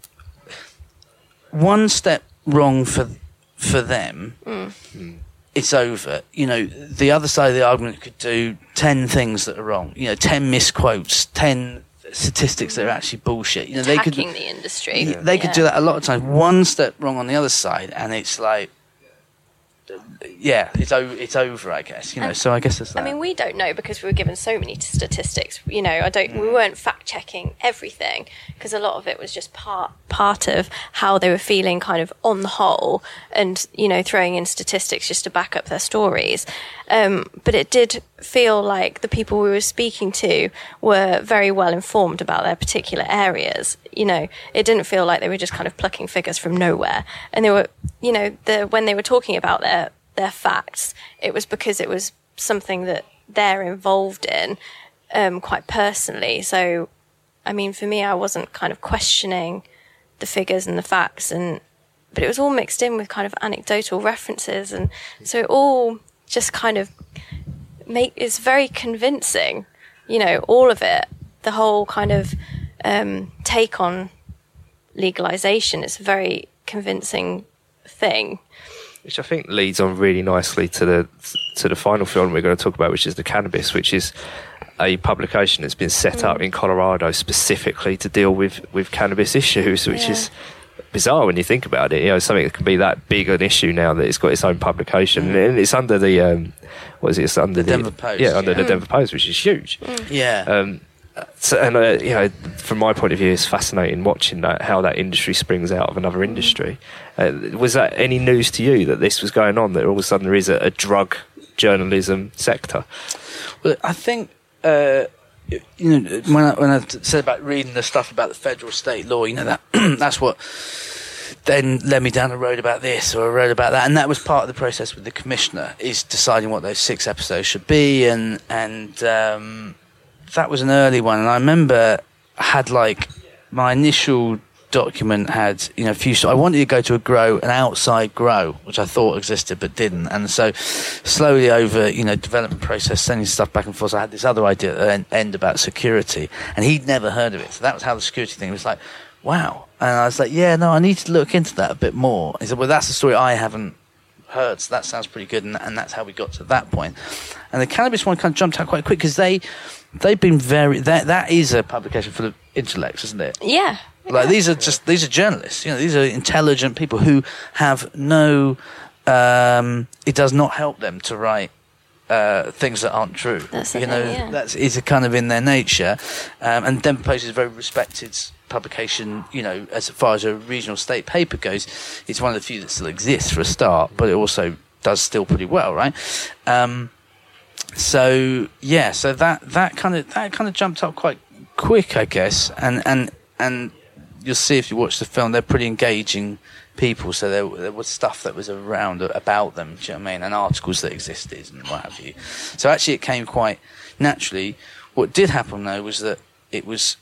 one step wrong for them, it's over. The other side of the argument could do 10 things that are wrong. 10 misquotes, 10 statistics that are actually bullshit. They could the industry. They could do that a lot of times. One step wrong on the other side, and it's like. Yeah, it's over, I guess. So I guess that's that. I mean, we don't know because we were given so many statistics. We weren't fact checking everything because a lot of it was just part of how they were feeling, kind of on the whole, and throwing in statistics just to back up their stories. But it did feel like the people we were speaking to were very well informed about their particular areas. It didn't feel like they were just kind of plucking figures from nowhere, and they were, when they were talking about their facts, it was because it was something that they're involved in quite personally. So, I mean, for me, I wasn't kind of questioning the figures and the facts, but it was all mixed in with kind of anecdotal references, and so it all just kind of is very convincing. All of it, the whole kind of take on legalization is a very convincing thing. Which I think leads on really nicely to the final film we're going to talk about, which is The Cannabis, which is a publication that's been set up in Colorado specifically to deal with cannabis issues, which is bizarre when you think about it. Something that can be that big an issue now that it's got its own publication, and it's under the It's under the Denver Post. Yeah, under the Denver Post, which is huge. From my point of view, it's fascinating watching how that industry springs out of another industry. Was that any news to you that this was going on? That all of a sudden there is a drug journalism sector? Well, I think when I said about reading the stuff about the federal state law, that that's what then led me down a road about this or a road about that, and that was part of the process with the commissioner, is deciding what those 6 episodes should be, and that was an early one. And I remember I had my initial document had a few. I wanted to go to an outside grow, which I thought existed but didn't, and so slowly over development process, sending stuff back and forth, I had this other idea at the end about security, and he'd never heard of it. So that was how the security thing was like, wow. And I was like, I need to look into that a bit more. He said, well, that's a story I haven't heard, so that sounds pretty good, and that's how we got to that point. And the cannabis one kind of jumped out quite quick because they've been very. That is a publication full of intellects, isn't it? Yeah. These are journalists. These are intelligent people who have no. It does not help them to write things that aren't true. That's the thing, that's it's kind of in their nature. And Denver Post is a very respected publication. As far as a regional state paper goes, it's one of the few that still exists for a start, but it also does still pretty well, right? So that kind of jumped up quite quick, I guess, and you'll see if you watch the film, they're pretty engaging people. So there was stuff that was around about them, do you know what I mean, and articles that existed and what have you. So actually, it came quite naturally. What did happen though was that it was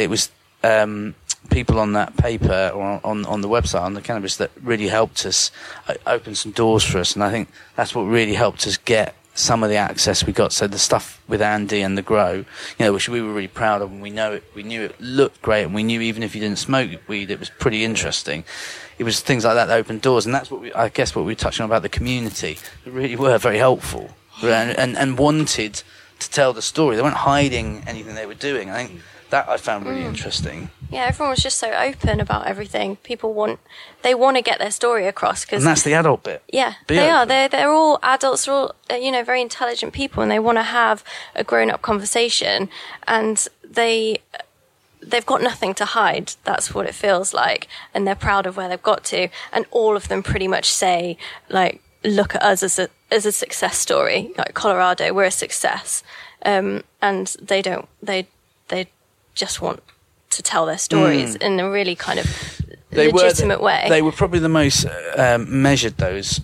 people on that paper or on the website on the cannabis that really helped us open some doors for us, and I think that's what really helped us get some of the access we got. So the stuff with Andy and the Grow, which we were really proud of, and we knew it looked great, and we knew even if you didn't smoke weed, it was pretty interesting. It was things like that opened doors, and that's what we were touching on about the community. They really were very helpful, and wanted to tell the story. They weren't hiding anything they were doing. I think that I found really interesting. Yeah, everyone was just so open about everything. People want to get their story across, and that's the adult bit. Yeah, they are. They're all adults. They're all very intelligent people, and they want to have a grown-up conversation, and they've got nothing to hide. That's what it feels like, and they're proud of where they've got to. And all of them pretty much say, like, look at us as a success story. Like Colorado, we're a success, and they just want to tell their stories in a really kind of legitimate way. They were probably the most measured, those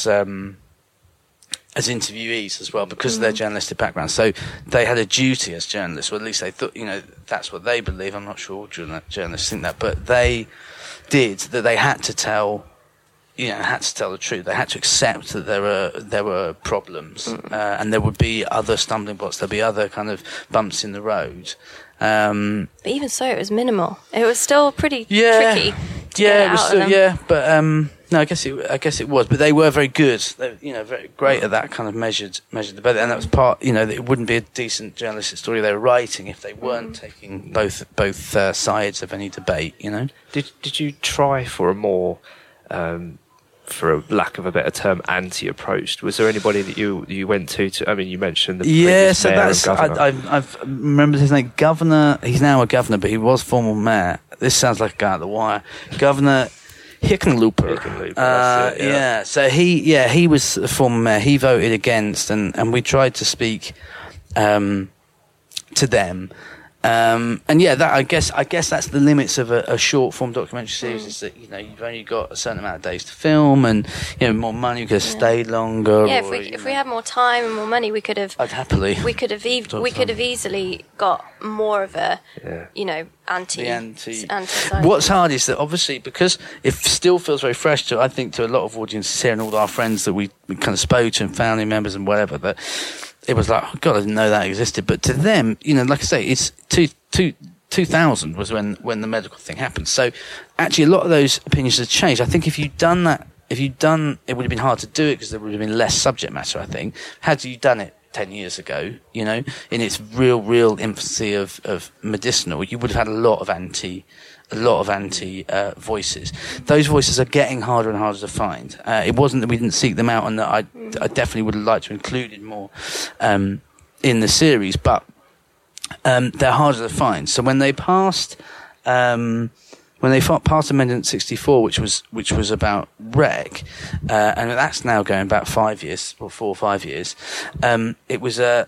as interviewees as well, because of their journalistic background. So they had a duty as journalists, or at least they thought, that's what they believe. I'm not sure all journalists think that, but they did, that they had to tell, the truth. They had to accept that there were problems, and there would be other stumbling blocks. There'd be other kind of bumps in the road. But even so, it was minimal. It was still pretty tricky. Yeah, it was still, but no, I guess it was. But they were very good. They, very great at that kind of measured debate, and that was part. It wouldn't be a decent journalistic story they were writing if they weren't taking both sides of any debate. Did you try for a more for a lack of a better term, anti-approach? Was there anybody that you went to? I mean, you mentioned the previous mayor and governor. I've remembered his name. Governor. He's now a governor, but he was former mayor. This sounds like a guy at the wire. Governor Hickenlooper. Yeah. So he was a former mayor. He voted against, and we tried to speak to them. I guess that's the limits of a short form documentary series, is that you've only got a certain amount of days to film, and more money, you could have stayed longer. Yeah, if we had more time and more money, we could have. I'd happily. We could have easily got more of a anti. What's hard is that obviously, because it still feels very fresh to a lot of audiences here and all our friends that we kind of spoke to, and family members and whatever, that it was like, oh God, I didn't know that existed. But to them, like I say, it's 2000 was when the medical thing happened. So actually a lot of those opinions have changed. I think if you'd done, it would have been hard to do it because there would have been less subject matter, I think. Had you done it 10 years ago, in its real infancy of medicinal, you would have had a lot of anti voices. Those voices are getting harder and harder to find. It wasn't that we didn't seek them out, and that I definitely would have liked to include it more in the series, but they're harder to find. So when they passed Amendment 64, which was about rec, and that's now going back 5 years, or 4 or 5 years, it was a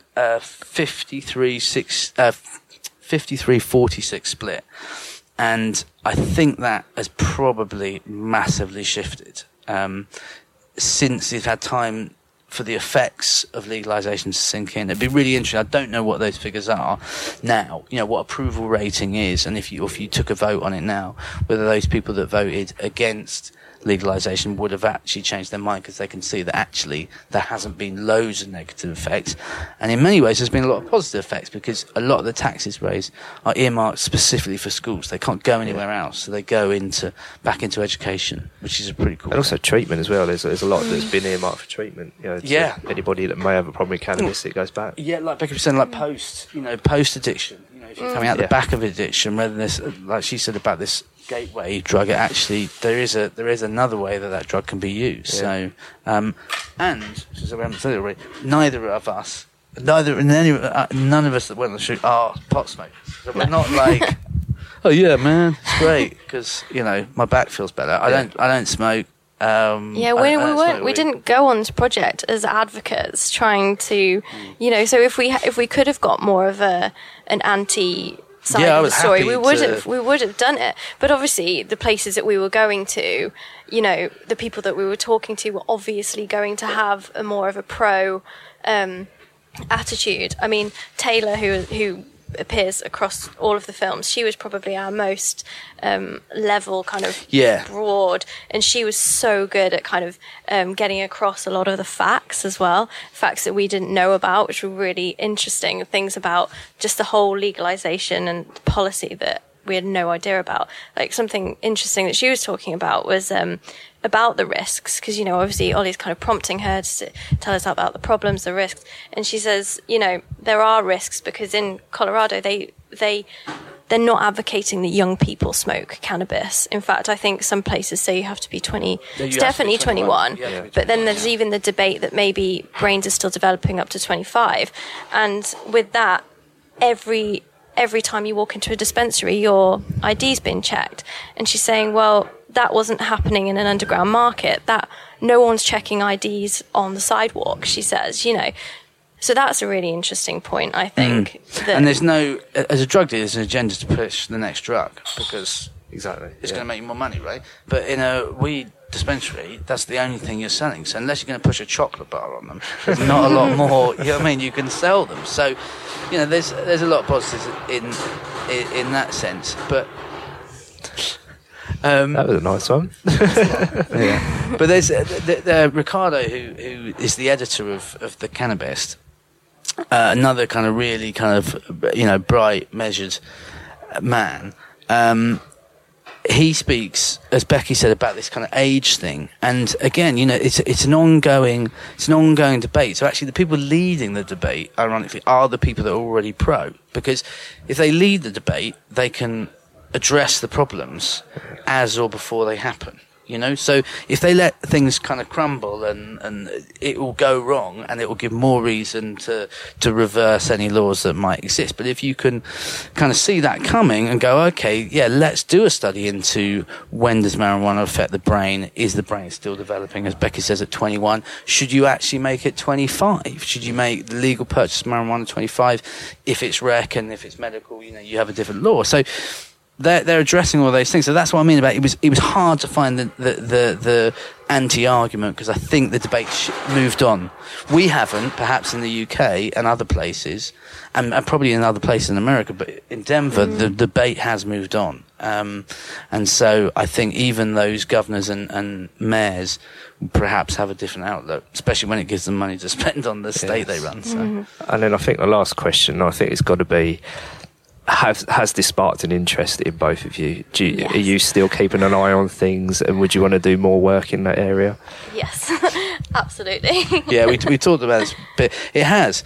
53-46 split. And I think that has probably massively shifted since they've had time for the effects of legalisation to sink in. It'd be really interesting. I don't know what those figures are now, what approval rating is, and if you took a vote on it now, whether those people that voted against legalisation would have actually changed their mind, because they can see that actually there hasn't been loads of negative effects, and in many ways there's been a lot of positive effects, because a lot of the taxes raised are earmarked specifically for schools. They can't go anywhere else, so they go back into education, which is a pretty cool and also treatment as well. There's a lot that's been earmarked for treatment, anybody that may have a problem with cannabis, it goes back. Like Becky was saying, like post addiction, if you're coming out the back of addiction, rather than this, like she said about this gateway drug, actually there is another way that drug can be used. So and since we haven't said it already, none of us that went on the shoot are pot smokers. So we're not like, oh yeah man, it's great because my back feels better. I don't smoke. We didn't go on this project as advocates trying to so if we could have got more of an anti side of the story, we would have done it. But obviously the places that we were going to, the people that we were talking to were obviously going to have a more of a pro attitude. I mean, Taylor, who appears across all of the films. She was probably our most level, kind of broad, and she was so good at kind of getting across a lot of the facts as well, facts that we didn't know about, which were really interesting, things about just the whole legalization and policy that we had no idea about. Like, something interesting that she was talking about was about the risks, because, you know, obviously Ollie's kind of prompting her to tell us about the problems, the risks, and she says, you know, there are risks because in Colorado they're not advocating that young people smoke cannabis. In fact, I think some places say you have to be 20. It's definitely 21. Yeah, but then there's even the debate that maybe brains are still developing up to 25. And with that, every time you walk into a dispensary, your ID's been checked. And she's saying, well, that wasn't happening in an underground market. That no one's checking IDs on the sidewalk, she says, you know. So that's a really interesting point, I think. And there's no, as a drug dealer, there's an agenda to push the next drug because it's going to make you more money, right? But in a weed dispensary, that's the only thing you're selling. So unless you're going to push a chocolate bar on them, there's not a lot more, you know what I mean, you can sell them. So, you know, there's a lot of positives in that sense. But that was a nice one. Yeah. But there's Ricardo, who is the editor of the Cannabist, another kind of really kind of, you know, bright, measured man. He speaks, as Becky said, about this kind of age thing, and again, you know, it's an ongoing debate. So actually, the people leading the debate, ironically, are the people that are already pro, because if they lead the debate, they can address the problems as or before they happen. You know, so if they let things kind of crumble and it will go wrong, and it will give more reason to reverse any laws that might exist. But if you can kind of see that coming and go, okay, yeah, let's do a study into when does marijuana affect the brain? Is the brain still developing, as Becky says, at 21? Should you actually make it 25? Should you make the legal purchase of marijuana 25? If it's rec and if it's medical, you know, you have a different law. So they're addressing all those things. So that's what I mean about it was hard to find the anti-argument, because I think the debate moved on. We haven't, perhaps in the UK and other places, and probably in other places in America, but in Denver, the debate has moved on. And so I think even those governors and mayors perhaps have a different outlook, especially when it gives them money to spend on the state they run. So. And then I think the last question, I think it's got to be, has this sparked an interest in both of you? Yes. Are you still keeping an eye on things, and would you want to do more work in that area? Yes, absolutely. Yeah, we talked about this, but it has.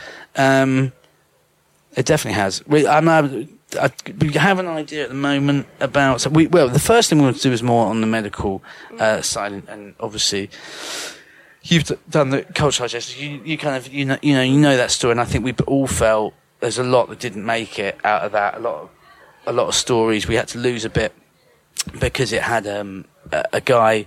It definitely has. We have an idea at the moment about. So the first thing we want to do is more on the medical side, and obviously you've done the cultural digestion. You kind of you know that story, and I think we all felt. There's a lot that didn't make it out of that. A lot of stories we had to lose a bit because it had a guy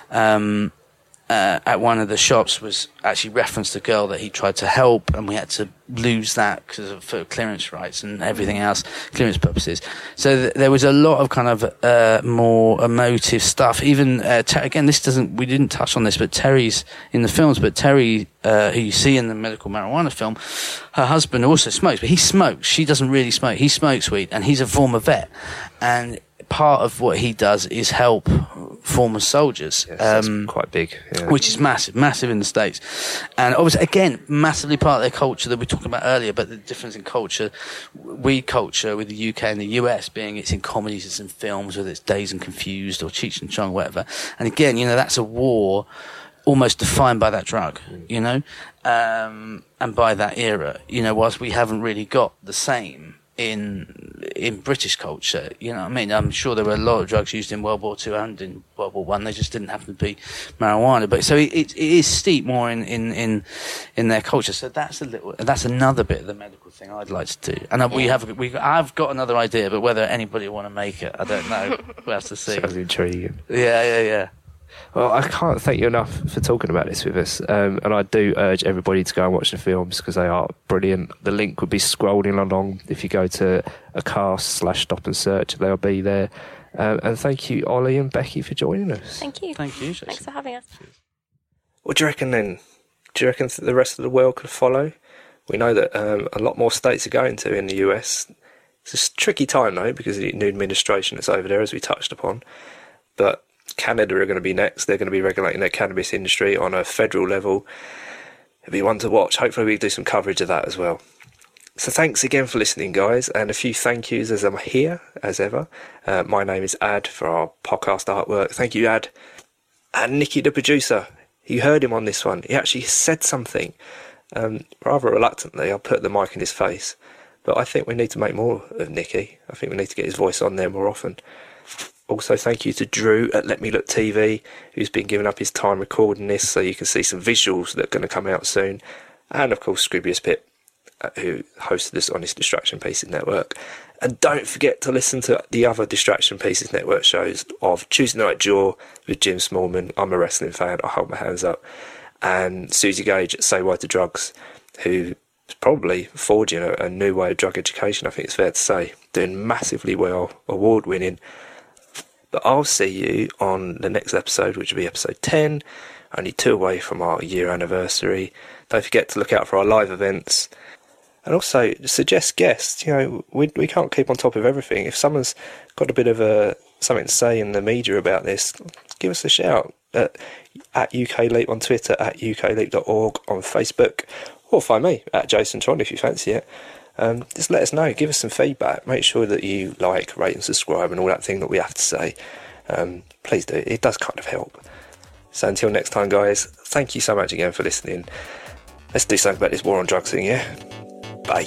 at one of the shops was actually referenced a girl that he tried to help, and we had to lose that for clearance rights and everything else, clearance purposes. So there was a lot of kind of more emotive stuff. Even again, we didn't touch on this, but Terry's in the films. But Terry, who you see in the medical marijuana film, her husband also smokes, but he smokes. She doesn't really smoke. He smokes weed, and he's a former vet, and part of what he does is help former soldiers. Yes, that's quite big. Yeah. Which is massive in the States. And obviously, again, massively part of their culture that we talked about earlier, but the difference in culture, weed culture with the UK and the US being it's in comedies, it's in films, whether it's Dazed and Confused or Cheech and Chong, whatever. And again, you know, that's a war almost defined by that drug, you know, and by that era, you know, whilst we haven't really got the same in British culture, you know what I mean? I'm sure there were a lot of drugs used in World War II and in World War I. They just didn't happen to be marijuana. But so it is steeped more in their culture. So that's another bit of the medical thing I'd like to do. And I've got another idea, but whether anybody will want to make it, I don't know. We'll have to see. Sounds intriguing. Yeah. Well, I can't thank you enough for talking about this with us, and I do urge everybody to go and watch the films because they are brilliant. The link would be scrolling along if you go to Acast/Stop and Search. They'll be there. And thank you, Ollie and Becky, for joining us. Thank you. Jason. Thanks for having us. What do you reckon then? Do you reckon the rest of the world could follow? We know that a lot more states are going to in the US. It's a tricky time though, because of the new administration that's over there, as we touched upon. But Canada are going to be next. They're going to be regulating their cannabis industry on a federal level. It'll be one to watch. Hopefully we do some coverage of that as well. So thanks again for listening, guys, and a few thank yous as I'm here, as ever. My name is Ad for our podcast artwork. Thank you, Ad. And Nicky, the producer. You heard him on this one. He actually said something. Rather reluctantly, I put the mic in his face. But I think we need to make more of Nicky. I think we need to get his voice on there more often. Also, thank you to Drew at Let Me Look TV, who's been giving up his time recording this, so you can see some visuals that are going to come out soon. And, of course, Scribius Pip, who hosted this on his Distraction Pieces Network. And don't forget to listen to the other Distraction Pieces Network shows of Tuesday Night Jaw with Jim Smallman. I'm a wrestling fan, I hold my hands up. And Susie Gage at Say Why to Drugs, who is probably forging a new way of drug education, I think it's fair to say. Doing massively well, award-winning. But I'll see you on the next episode, which will be episode 10, only 2 away from our year anniversary. Don't forget to look out for our live events. And also, suggest guests. You know, we can't keep on top of everything. If someone's got a bit of something to say in the media about this, give us a shout at UK Leap on Twitter, at ukleap.org on Facebook, or find me at Jason Tron if you fancy it. Just let us know, give us some feedback, make sure that you like, rate and subscribe and all that thing that we have to say. Please do, it does kind of help. So until next time, guys, thank you so much again for listening. Let's do something about this war on drugs thing, yeah? Bye.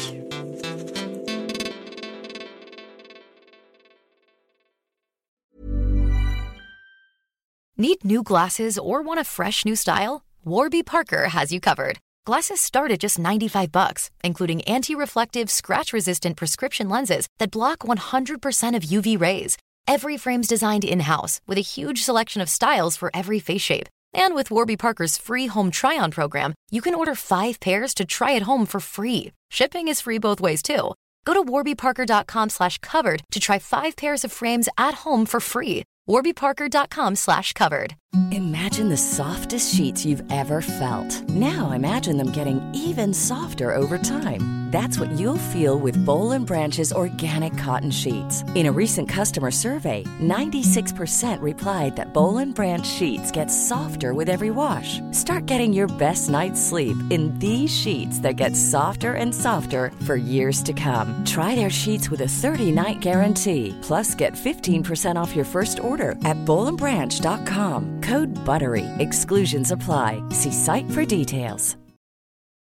Need new glasses or want a fresh new style? Warby Parker has you covered. Glasses start at just $95, including anti-reflective, scratch-resistant prescription lenses that block 100% of UV rays. Every frame's designed in-house with a huge selection of styles for every face shape. And with Warby Parker's free home try-on program, you can order 5 pairs to try at home for free. Shipping is free both ways, too. Go to warbyparker.com/covered to try 5 pairs of frames at home for free. warbyparker.com/covered. Imagine the softest sheets you've ever felt. Now imagine them getting even softer over time. That's what you'll feel with Boll & Branch's organic cotton sheets. In a recent customer survey, 96% replied that Boll & Branch sheets get softer with every wash. Start getting your best night's sleep in these sheets that get softer and softer for years to come. Try their sheets with a 30-night guarantee. Plus, get 15% off your first order at bollandbranch.com. Code BUTTERY. Exclusions apply. See site for details.